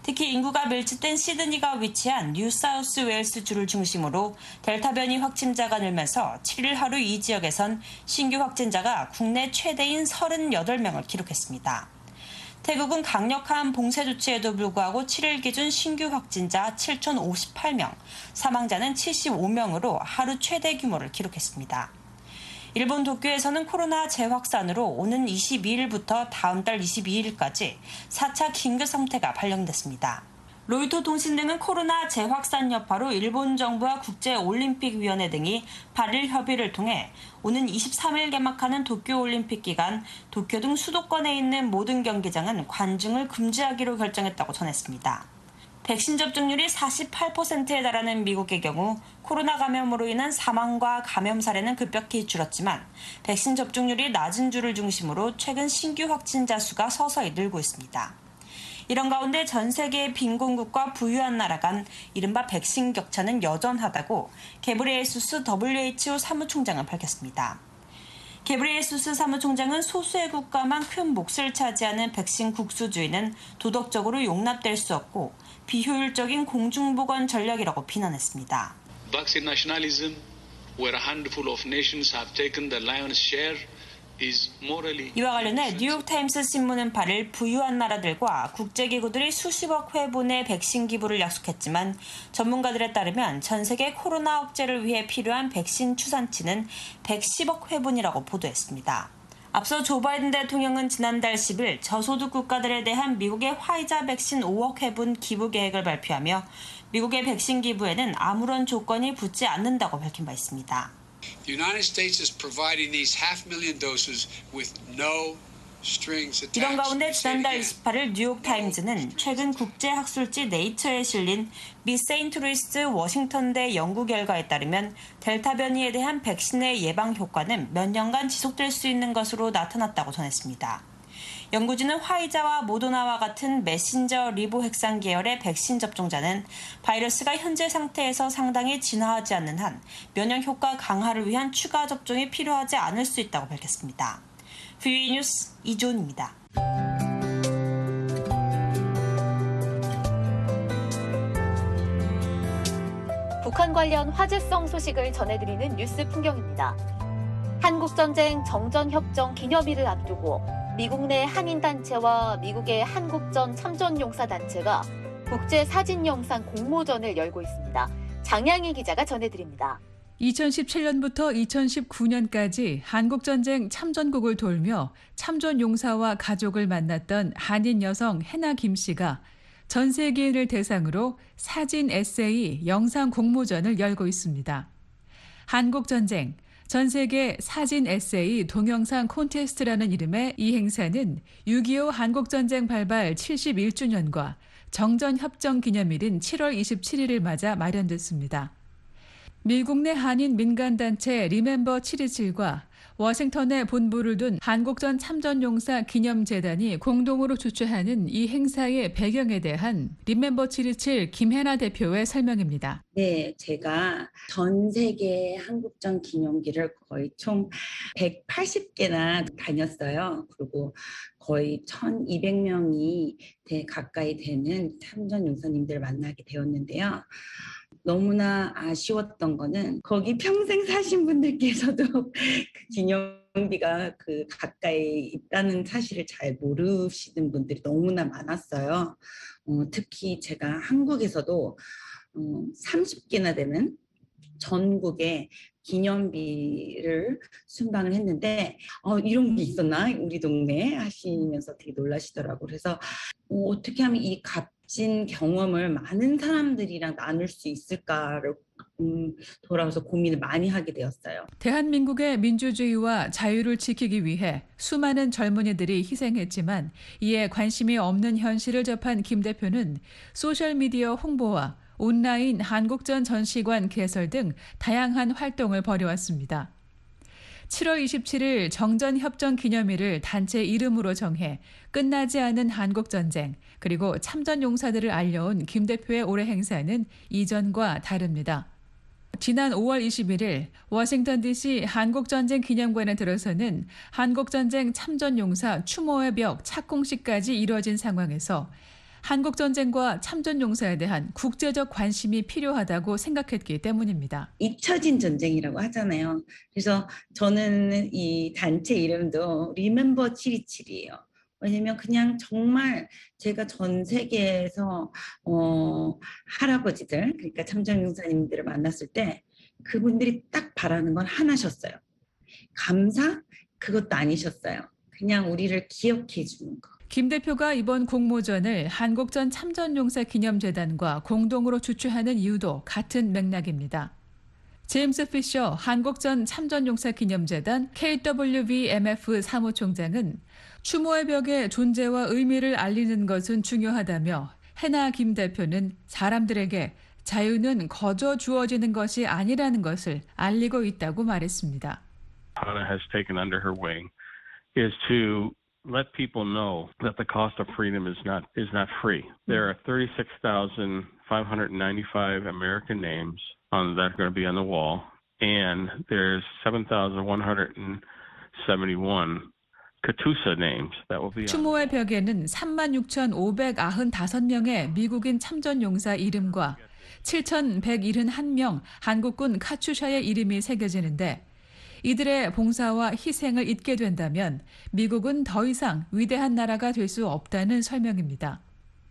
특히 인구가 밀집된 시드니가 위치한 뉴사우스 웨일스주를 중심으로 델타 변이 확진자가 늘면서 칠 일 하루 이 지역에선 신규 확진자가 국내 최대인 서른여덟 명을 기록했습니다. 태국은 강력한 봉쇄 조치에도 불구하고 칠 일 기준 신규 확진자 칠천오십팔 명, 사망자는 칠십오 명으로 하루 최대 규모를 기록했습니다. 일본 도쿄에서는 코로나 재확산으로 오는 이십이 일부터 다음 달 이십이 일까지 사 차 긴급 상태가 발령됐습니다. 로이터 통신 등은 코로나 재확산 여파로 일본 정부와 국제올림픽위원회 등이 팔 일 협의를 통해 오는 이십삼 일 개막하는 도쿄올림픽 기간 도쿄 등 수도권에 있는 모든 경기장은 관중을 금지하기로 결정했다고 전했습니다. 백신 접종률이 사십팔 퍼센트에 달하는 미국의 경우 코로나 감염으로 인한 사망과 감염 사례는 급격히 줄었지만 백신 접종률이 낮은 주를 중심으로 최근 신규 확진자 수가 서서히 늘고 있습니다. 이런 가운데 전 세계의 빈곤국과 부유한 나라 간 이른바 백신 격차는 여전하다고 게브리에수스 더블유에이치오 사무총장은 밝혔습니다. 게브리에수스 사무총장은 소수의 국가만 큰 몫을 차지하는 백신 국수주의는 도덕적으로 용납될 수 없고 비효율적인 공중보건 전략이라고 비난했습니다. Vaccine nationalism, where a handful of nations have taken the lion's share, is morally. 이와 관련해 뉴욕타임스 신문은 팔 일 부유한 나라들과 국제기구들이 수십억 회분의 백신 기부를 약속했지만 전문가들에 따르면 전 세계 코로나 억제를 위해 필요한 백신 추산치는 백십억 회분이라고 보도했습니다. 앞서 조 바이든 대통령은 지난달 십 일 저소득 국가들에 대한 미국의 화이자 백신 오억 회분 기부 계획을 발표하며 미국의 백신 기부에는 아무런 조건이 붙지 않는다고 밝힌 바 있습니다. The United States is providing these half million doses with no strings attached. 이런 가운데 지난달 이십팔 일 뉴욕타임즈는 최근 국제학술지 네이처에 실린 미 세인트루이스 워싱턴대 연구 결과에 따르면 델타 변이에 대한 백신의 예방 효과는 몇 년간 지속될 수 있는 것으로 나타났다고 전했습니다. 연구진은 화이자와 모더나와 같은 메신저 리보핵산 계열의 백신 접종자는 바이러스가 현재 상태에서 상당히 진화하지 않는 한 면역 효과 강화를 위한 추가 접종이 필요하지 않을 수 있다고 밝혔습니다. 브이오에이 뉴스 이조은입니다. 북한 관련 화제성 소식을 전해드리는 뉴스 풍경입니다. 한국전쟁 정전협정 기념일을 앞두고 미국 내 한인단체와 미국의 한국전 참전용사단체가 국제사진영상 공모전을 열고 있습니다. 장양희 기자가 전해드립니다. 이천십칠 년부터 이천십구 년까지 한국전쟁 참전국을 돌며 참전용사와 가족을 만났던 한인 여성 해나 김 씨가 전 세계인을 대상으로 사진 에세이 영상 공모전을 열고 있습니다. 한국전쟁 전 세계 사진 에세이 동영상 콘테스트라는 이름의 이 행사는 육이오 한국전쟁 발발 칠십일 주년과 정전협정 기념일인 칠월 이십칠일을 맞아 마련됐습니다. 미국 내 한인 민간단체 리멤버 칠이칠과 워싱턴에 본부를 둔 한국전 참전용사 기념재단이 공동으로 주최하는 이 행사의 배경에 대한 리멤버 칠이칠 김혜나 대표의 설명입니다. 네, 제가 전 세계 한국전 기념기를 거의 총 백팔십 개나 다녔어요. 그리고 거의 천이백 명이 가까이 되는 참전용사님들을 만나게 되었는데요. 너무나 아쉬웠던 거는 거기 평생 사신 분들께서도 그 기념비가 그 가까이 있다는 사실을 잘 모르시는 분들이 너무나 많았어요. 어, 특히 제가 한국에서도 어, 삼십 개나 되는 전국에 기념비를 순방을 했는데 어, 이런 게 있었나 우리 동네에 하시면서 되게 놀라시더라고요. 그래서 어, 어떻게 하면 이 값진 경험을 많은 사람들이랑 나눌 수 있을까를 음, 돌아와서 고민을 많이 하게 되었어요. 대한민국의 민주주의와 자유를 지키기 위해 수많은 젊은이들이 희생했지만 이에 관심이 없는 현실을 접한 김 대표는 소셜미디어 홍보와 온라인 한국전 전시관 개설 등 다양한 활동을 벌여왔습니다. 칠월 이십칠일 정전협정 기념일을 단체 이름으로 정해 끝나지 않은 한국전쟁 그리고 참전용사들을 알려온 김 대표의 올해 행사는 이전과 다릅니다. 지난 오월 이십일일 워싱턴 디씨 한국전쟁 기념관에 들어서는 한국전쟁 참전용사 추모의 벽 착공식까지 이뤄진 상황에서 한국전쟁과 참전용사에 대한 국제적 관심이 필요하다고 생각했기 때문입니다. 잊혀진 전쟁이라고 하잖아요. 그래서 저는 이 단체 이름도 Remember 칠이칠이에요. 왜냐면 그냥 정말 제가 전 세계에서 어, 할아버지들, 그러니까 참전용사님들을 만났을 때 그분들이 딱 바라는 건 하나셨어요. 감사? 그것도 아니셨어요. 그냥 우리를 기억해 주는 거. 김 대표가 이번 공모전을 한국전 참전용사 기념재단과 공동으로 주최하는 이유도 같은 맥락입니다. 제임스 피셔 한국전 참전용사 기념재단 케이 더블유 비 엠 에프 사무총장은 추모의 벽의 존재와 의미를 알리는 것은 중요하다며 해나 김 대표는 사람들에게 자유는 거저 주어지는 것이 아니라는 것을 알리고 있다고 말했습니다. Hannah has taken under her wing is to let people know that the cost of freedom is not is not free. There are thirty-six thousand five hundred ninety-five American names on that are going to be on the wall, and there's seven thousand one hundred seventy-one Katusha names that will be on. 추모의 벽에는 삼만 육천오백구십오 명의 미국인 참전용사 이름과 칠천백칠십일 명 한국군 카투샤의 이름이 새겨지는데 이들의 봉사와 희생을 잊게 된다면 미국은 더 이상 위대한 나라가 될 수 없다는 설명입니다.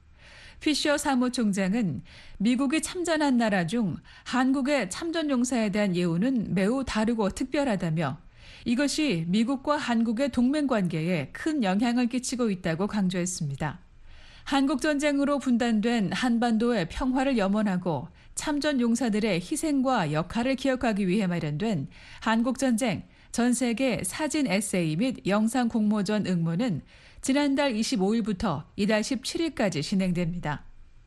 피셔 사무총장은 미국이 참전한 나라 중 한국의 참전용사에 대한 예우는 매우 다르고 특별하다며 이것이 미국과 한국의 동맹관계에 큰 영향을 끼치고 있다고 강조했습니다. 한국전쟁으로 분단된 한반도의 평화를 염원하고 참전 용사들의 희생과 역할을 기억하기 위해 마련된 한국전쟁 전세계 사진 에세이 및 영상 공모전 응모는 지난달 이십오일부터 이달 십칠일까지 진행됩니다.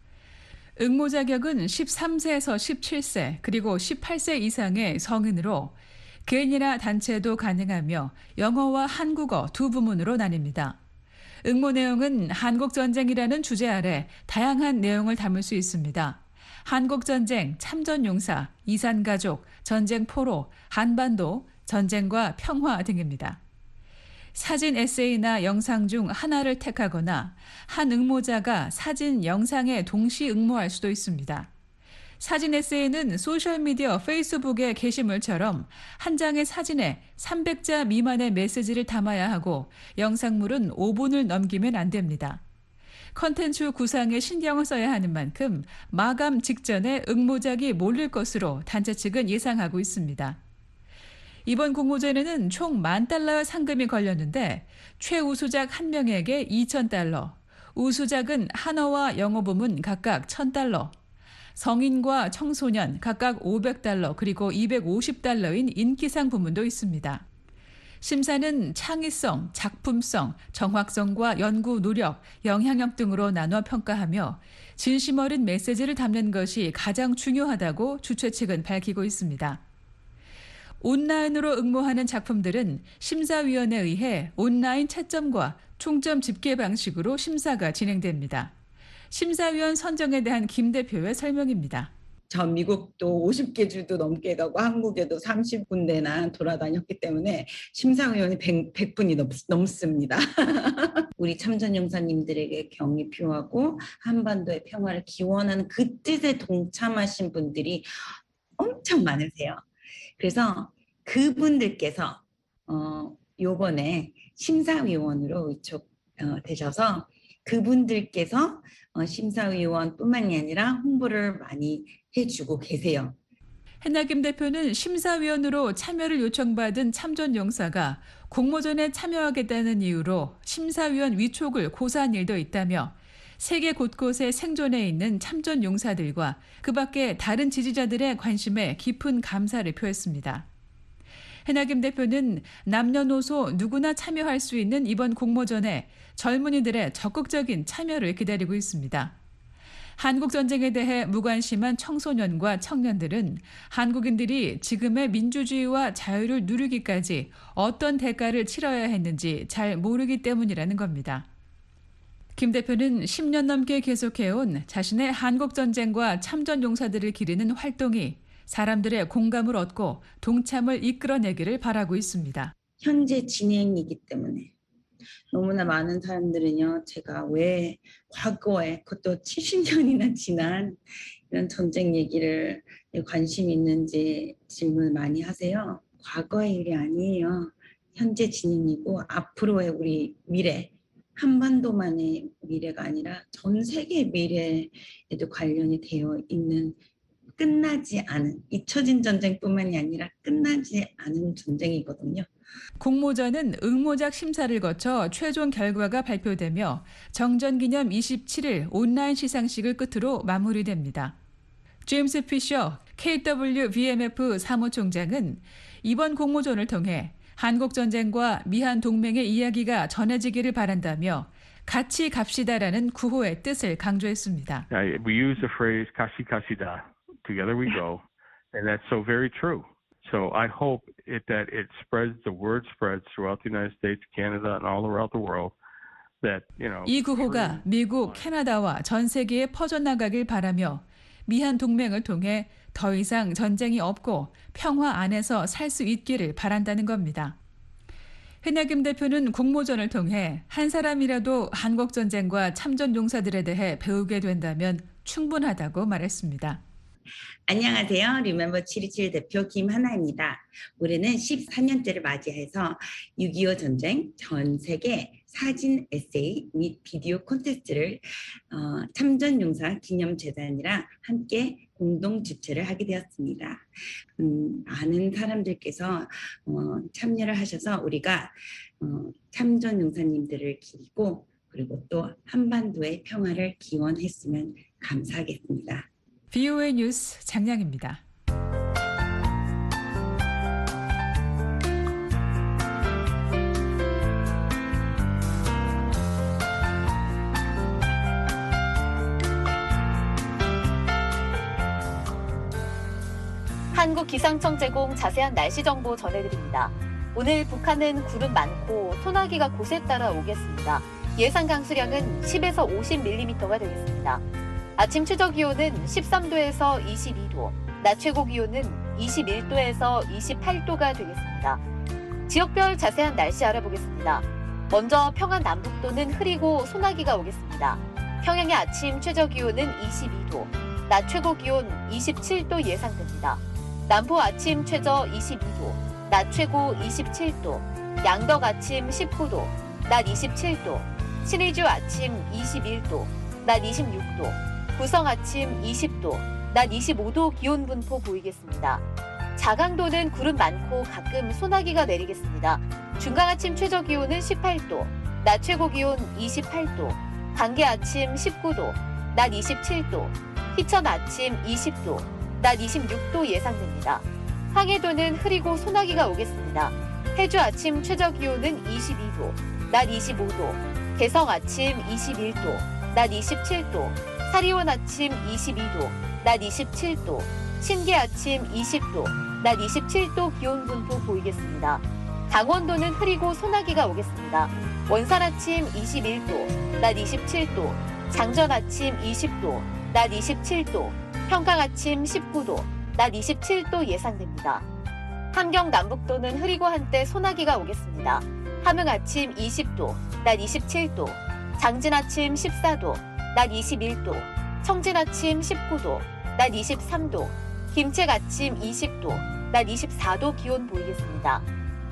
응모 자격은 십삼 세에서 십칠 세 그리고 십팔 세 이상의 성인으로 개인이나 단체도 가능하며 영어와 한국어 두 부문으로 나뉩니다. 응모 내용은 한국전쟁이라는 주제 아래 다양한 내용을 담을 수 있습니다. 한국전쟁, 참전용사, 이산가족, 전쟁포로, 한반도, 전쟁과 평화 등입니다. 사진 에세이나 영상 중 하나를 택하거나 한 응모자가 사진, 영상에 동시 응모할 수도 있습니다. 사진 에세이는 소셜미디어 페이스북의 게시물처럼 한 장의 사진에 삼백 자 미만의 메시지를 담아야 하고 영상물은 오 분을 넘기면 안 됩니다. 컨텐츠 구상에 신경을 써야 하는 만큼 마감 직전에 응모작이 몰릴 것으로 단체 측은 예상하고 있습니다. 이번 공모전에는 총 만 달러의 상금이 걸렸는데 최우수작 한 명에게 이천 달러, 우수작은 한어와 영어 부문 각각 천 달러, 성인과 청소년 각각 오백 달러 그리고 이백오십 달러인 인기상 부문도 있습니다. 심사는 창의성, 작품성, 정확성과 연구 노력, 영향력 등으로 나눠 평가하며 진심 어린 메시지를 담는 것이 가장 중요하다고 주최 측은 밝히고 있습니다. 온라인으로 응모하는 작품들은 심사위원에 의해 온라인 채점과 총점 집계 방식으로 심사가 진행됩니다. 심사위원 선정에 대한 김 대표의 설명입니다. 전 미국도 오십 개 주도 넘게 가고 한국에도 삼십 군데나 돌아다녔기 때문에 심사위원이 백 분이 넘, 넘습니다. 우리 참전용사님들에게 경이 필요하고 한반도의 평화를 기원하는 그 뜻에 동참하신 분들이 엄청 많으세요. 그래서 그분들께서 어, 요번에 심사위원으로 위촉 어, 되셔서 그분들께서 어, 심사위원뿐만이 아니라 홍보를 많이 해주고 계세요. 해나 김 대표는 심사위원으로 참여를 요청받은 참전용사가 공모전에 참여하겠다는 이유로 심사위원 위촉을 고사한 일도 있다며 세계 곳곳에 생존해 있는 참전용사들과 그 밖에 다른 지지자들의 관심에 깊은 감사를 표했습니다. 해나 김 대표는 남녀노소 누구나 참여할 수 있는 이번 공모전에 젊은이들의 적극적인 참여를 기다리고 있습니다. 한국전쟁에 대해 무관심한 청소년과 청년들은 한국인들이 지금의 민주주의와 자유를 누리기까지 어떤 대가를 치러야 했는지 잘 모르기 때문이라는 겁니다. 김 대표는 십 년 넘게 계속해온 자신의 한국전쟁과 참전용사들을 기리는 활동이 사람들의 공감을 얻고 동참을 이끌어내기를 바라고 있습니다. 현재 진행이기 때문에 너무나 많은 사람들은요, 제가 왜 과거에, 그것도 칠십 년이나 지난 이런 전쟁 얘기를 관심 있는지 질문을 많이 하세요. 과거의 일이 아니에요. 현재 진행이고 앞으로의 우리 미래, 한반도만의 미래가 아니라 전 세계의 미래에도 관련이 되어 있는, 끝나지 않은, 잊혀진 전쟁뿐만이 아니라 끝나지 않은 전쟁이거든요. 공모전은 응모작 심사를 거쳐 최종 결과가 발표되며 정전기념 이십칠 일 온라인 시상식을 끝으로 마무리됩니다. 제임스 피셔 케이더블유비엠에프 사무총장은 이번 공모전을 통해 한국전쟁과 미한 동맹의 이야기가 전해지기를 바란다며 같이 갑시다라는 구호의 뜻을 강조했습니다. We use the phrase "같이 갑시다." Together we go, and that's so very true. So I hope it, that it spreads, the word spreads throughout the United States, Canada, and all around the world. That, you know, 이 구호가 미국, 캐나다와 전 세계에 퍼져나가길 바라며 미한 동맹을 통해 더 이상 전쟁이 없고 평화 안에서 살 수 있기를 바란다는 겁니다. 해나김 대표는 공모전을 통해 한 사람이라도 한국전쟁과 참전용사들에 대해 배우게 된다면 충분하다고 말했습니다. 안녕하세요. 리멤버 칠이칠 대표 김하나입니다. 올해는 십사 년째를 맞이해서 육이오 전쟁 전 세계 사진 에세이 및 비디오 콘테스트를 어, 참전용사 기념재단이랑 함께 공동 주최를 하게 되었습니다. 음, 많은 사람들께서 어, 참여를 하셔서 우리가 어, 참전용사님들을 기리고 그리고 또 한반도의 평화를 기원했으면 감사하겠습니다. 브이오에이 뉴스 장량입니다. 한국기상청 제공 자세한 날씨 정보 전해드립니다. 오늘 북한은 구름 많고 소나기가 곳에 따라 오겠습니다. 예상 강수량은 십에서 오십 밀리미터가 되겠습니다. 아침 최저 기온은 십삼 도에서 이십이 도, 낮 최고 기온은 이십일 도에서 이십팔 도가 되겠습니다. 지역별 자세한 날씨 알아보겠습니다. 먼저 평안 남북도는 흐리고 소나기가 오겠습니다. 평양의 아침 최저 기온은 이십이 도, 낮 최고 기온 이십칠 도 예상됩니다. 남포 아침 최저 이십이 도, 낮 최고 이십칠 도, 양덕 아침 십구 도, 낮 이십칠 도, 신의주 아침 이십일 도, 낮 이십육 도, 구성 아침 이십 도, 낮 이십오 도 기온 분포 보이겠습니다. 자강도는 구름 많고 가끔 소나기가 내리겠습니다. 중강 아침 최저 기온은 십팔 도, 낮 최고 기온 이십팔 도, 단계 아침 십구 도, 낮 이십칠 도, 희천 아침 이십 도, 낮 이십육 도 예상됩니다. 황해도는 흐리고 소나기가 오겠습니다. 해주 아침 최저 기온은 이십이 도, 낮 이십오 도, 개성 아침 이십일 도, 낮 이십칠 도, 사리온 아침 이십이 도, 낮 이십칠 도, 신계 아침 이십 도, 낮 이십칠 도 기온 분포 보이겠습니다. 강원도는 흐리고 소나기가 오겠습니다. 원산 아침 이십일 도, 낮 이십칠 도, 장전 아침 이십 도, 낮 이십칠 도, 평강 아침 십구 도, 낮 이십칠 도 예상됩니다. 함경 남북도는 흐리고 한때 소나기가 오겠습니다. 함흥 아침 이십 도, 낮 이십칠 도, 장진 아침 십사 도, 낮 이십일 도, 청진 아침 십구 도, 낮 이십삼 도, 김책 아침 이십 도, 낮 이십사 도 기온 보이겠습니다.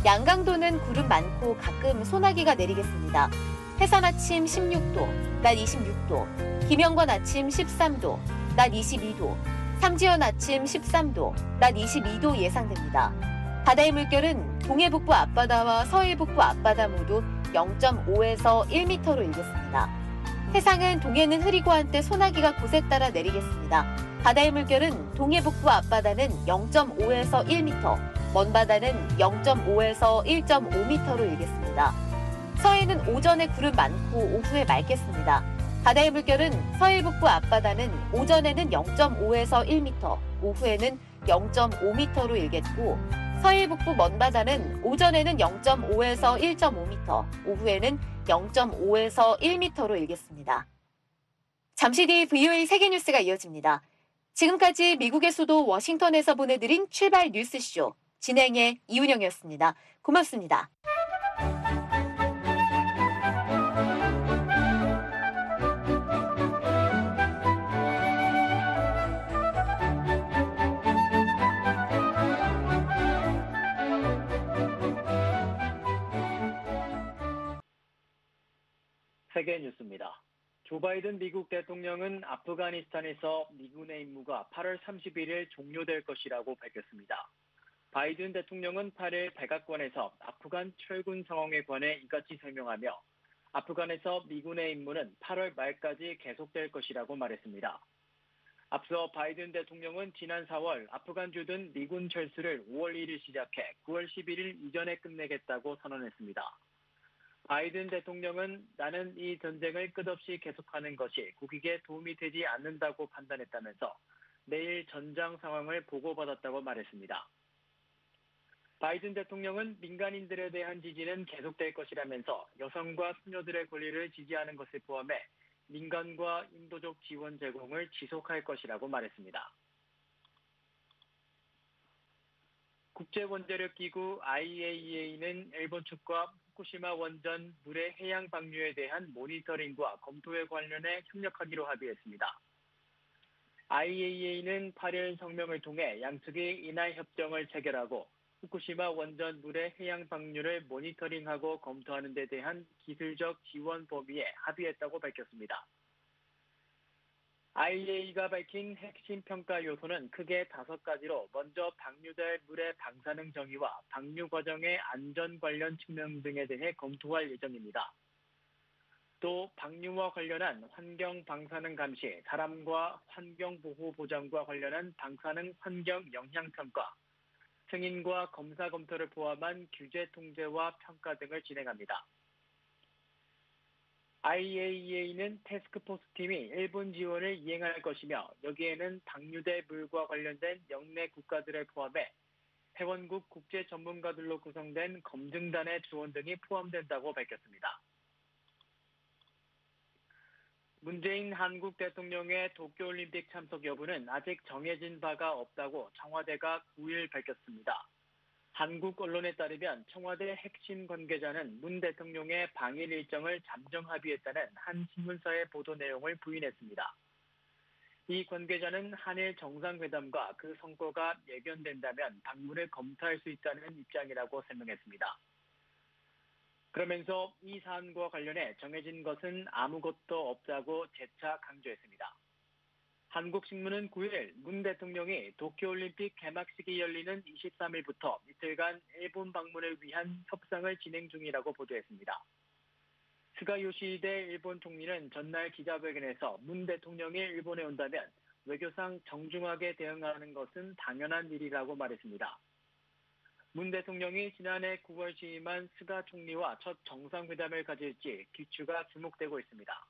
양강도는 구름 많고 가끔 소나기가 내리겠습니다. 해산 아침 십육 도, 낮 이십육 도, 김영권 아침 십삼 도, 낮 이십이 도, 삼지연 아침 십삼 도, 낮 이십이 도 예상됩니다. 바다의 물결은 동해북부 앞바다와 서해북부 앞바다 모두 영 점 오에서 일 미터로 일겠습니다. 해상은 동해는 흐리고 한때 소나기가 곳에 따라 내리겠습니다. 바다의 물결은 동해북부 앞바다는 영 점 오에서 일 미터, 먼바다는 영 점 오에서 일 점 오 미터로 일겠습니다. 서해는 오전에 구름 많고 오후에 맑겠습니다. 바다의 물결은 서해북부 앞바다는 오전에는 영 점 오에서 일 미터, 오후에는 영 점 오 미터로 일겠고 서해북부 먼바다는 오전에는 영 점 오에서 일 점 오 미터, 오후에는 영 점 오에서 일 미터로 일겠습니다. 잠시 뒤 브이오에이 세계뉴스가 이어집니다. 지금까지 미국의 수도 워싱턴에서 보내드린 출발 뉴스쇼, 진행의 이운영이었습니다. 고맙습니다. 세계 뉴스입니다. 조 바이든 미국 대통령은 아프가니스탄에서 미군의 임무가 팔월 삼십일일 종료될 것이라고 밝혔습니다. 바이든 대통령은 팔일 백악관에서 아프간 철군 상황에 관해 이같이 설명하며 아프간에서 미군의 임무는 팔월 말까지 계속될 것이라고 말했습니다. 앞서 바이든 대통령은 지난 사월 아프간 주둔 미군 철수를 오월 일일 시작해 구월 십일일 이전에 끝내겠다고 선언했습니다. 바이든 대통령은 나는 이 전쟁을 끝없이 계속하는 것이 국익에 도움이 되지 않는다고 판단했다면서 내일 전장 상황을 보고받았다고 말했습니다. 바이든 대통령은 민간인들에 대한 지지는 계속될 것이라면서 여성과 수녀들의 권리를 지지하는 것을 포함해 민간과 인도적 지원 제공을 지속할 것이라고 말했습니다. 국제원자력기구 아이에이이에이는 일본 측과 후쿠시마 원전 물의 해양 방류에 대한 모니터링과 검토에 관련해 협력하기로 합의했습니다. 아이에이이에이는 팔일 성명을 통해 양측이 이날 협정을 체결하고 후쿠시마 원전 물의 해양 방류를 모니터링하고 검토하는 데 대한 기술적 지원 범위에 합의했다고 밝혔습니다. 아이에이이가 밝힌 핵심 평가 요소는 크게 다섯 가지로 먼저 방류될 물의 방사능 정의와 방류 과정의 안전 관련 측면 등에 대해 검토할 예정입니다. 또 방류와 관련한 환경 방사능 감시, 사람과 환경 보호 보장과 관련한 방사능 환경 영향 평가, 승인과 검사 검토를 포함한 규제 통제와 평가 등을 진행합니다. 아이에이이에이는 태스크포스 팀이 일본 지원을 이행할 것이며 여기에는 방류될 물과 관련된 영내 국가들을 포함해 회원국 국제 전문가들로 구성된 검증단의 지원 등이 포함된다고 밝혔습니다. 문재인 한국 대통령의 도쿄올림픽 참석 여부는 아직 정해진 바가 없다고 청와대가 구일 밝혔습니다. 한국 언론에 따르면 청와대 핵심 관계자는 문 대통령의 방일 일정을 잠정 합의했다는 한 신문사의 보도 내용을 부인했습니다. 이 관계자는 한일 정상회담과 그 성과가 예견된다면 방문을 검토할 수 있다는 입장이라고 설명했습니다. 그러면서 이 사안과 관련해 정해진 것은 아무것도 없다고 재차 강조했습니다. 한국신문은 구일 문 대통령이 도쿄올림픽 개막식이 열리는 이십삼일부터 이틀간 일본 방문을 위한 협상을 진행 중이라고 보도했습니다. 스가 요시히데 일본 총리는 전날 기자회견에서 문 대통령이 일본에 온다면 외교상 정중하게 대응하는 것은 당연한 일이라고 말했습니다. 문 대통령이 지난해 구월 취임한 스가 총리와 첫 정상회담을 가질지 귀추가 주목되고 있습니다.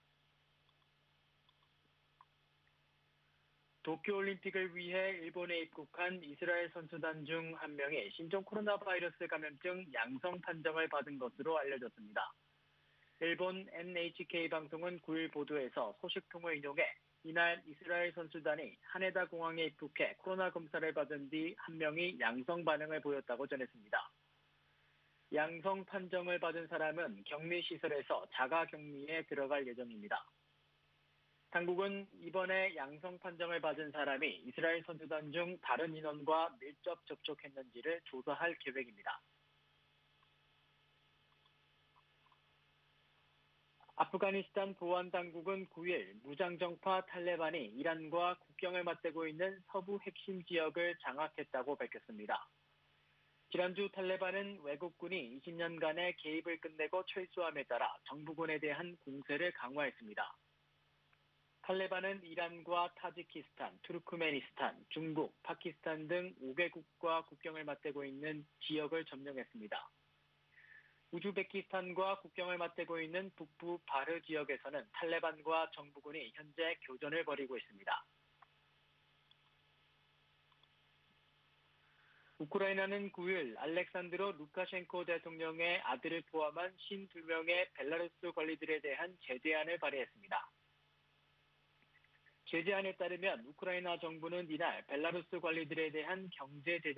도쿄올림픽을 위해 일본에 입국한 이스라엘 선수단 중 한 명이 신종 코로나 바이러스 감염증 양성 판정을 받은 것으로 알려졌습니다. 일본 엔에이치케이 방송은 구일 보도에서 소식통을 인용해 이날 이스라엘 선수단이 하네다 공항에 입국해 코로나 검사를 받은 뒤 한 명이 양성 반응을 보였다고 전했습니다. 양성 판정을 받은 사람은 격리시설에서 자가격리에 들어갈 예정입니다. 당국은 이번에 양성 판정을 받은 사람이 이스라엘 선수단 중 다른 인원과 밀접 접촉했는지를 조사할 계획입니다. 아프가니스탄 보안당국은 구일 무장정파 탈레반이 이란과 국경을 맞대고 있는 서부 핵심 지역을 장악했다고 밝혔습니다. 지난주 탈레반은 외국군이 이십 년간의 개입을 끝내고 철수함에 따라 정부군에 대한 공세를 강화했습니다. 탈레반은 이란과 타지키스탄, 투르크메니스탄, 중국, 파키스탄 등 오 개국과 국경을 맞대고 있는 지역을 점령했습니다. 우즈베키스탄과 국경을 맞대고 있는 북부 바르 지역에서는 탈레반과 정부군이 현재 교전을 벌이고 있습니다. 우크라이나는 구일 알렉산드로 루카셴코 대통령의 아들을 포함한 오십이 명의 벨라루스 관리들에 대한 제재안을 발의했습니다. 제재안에 따르면 우크라이나 정부는 이날 벨라루스 관리들에 대한 경제 제재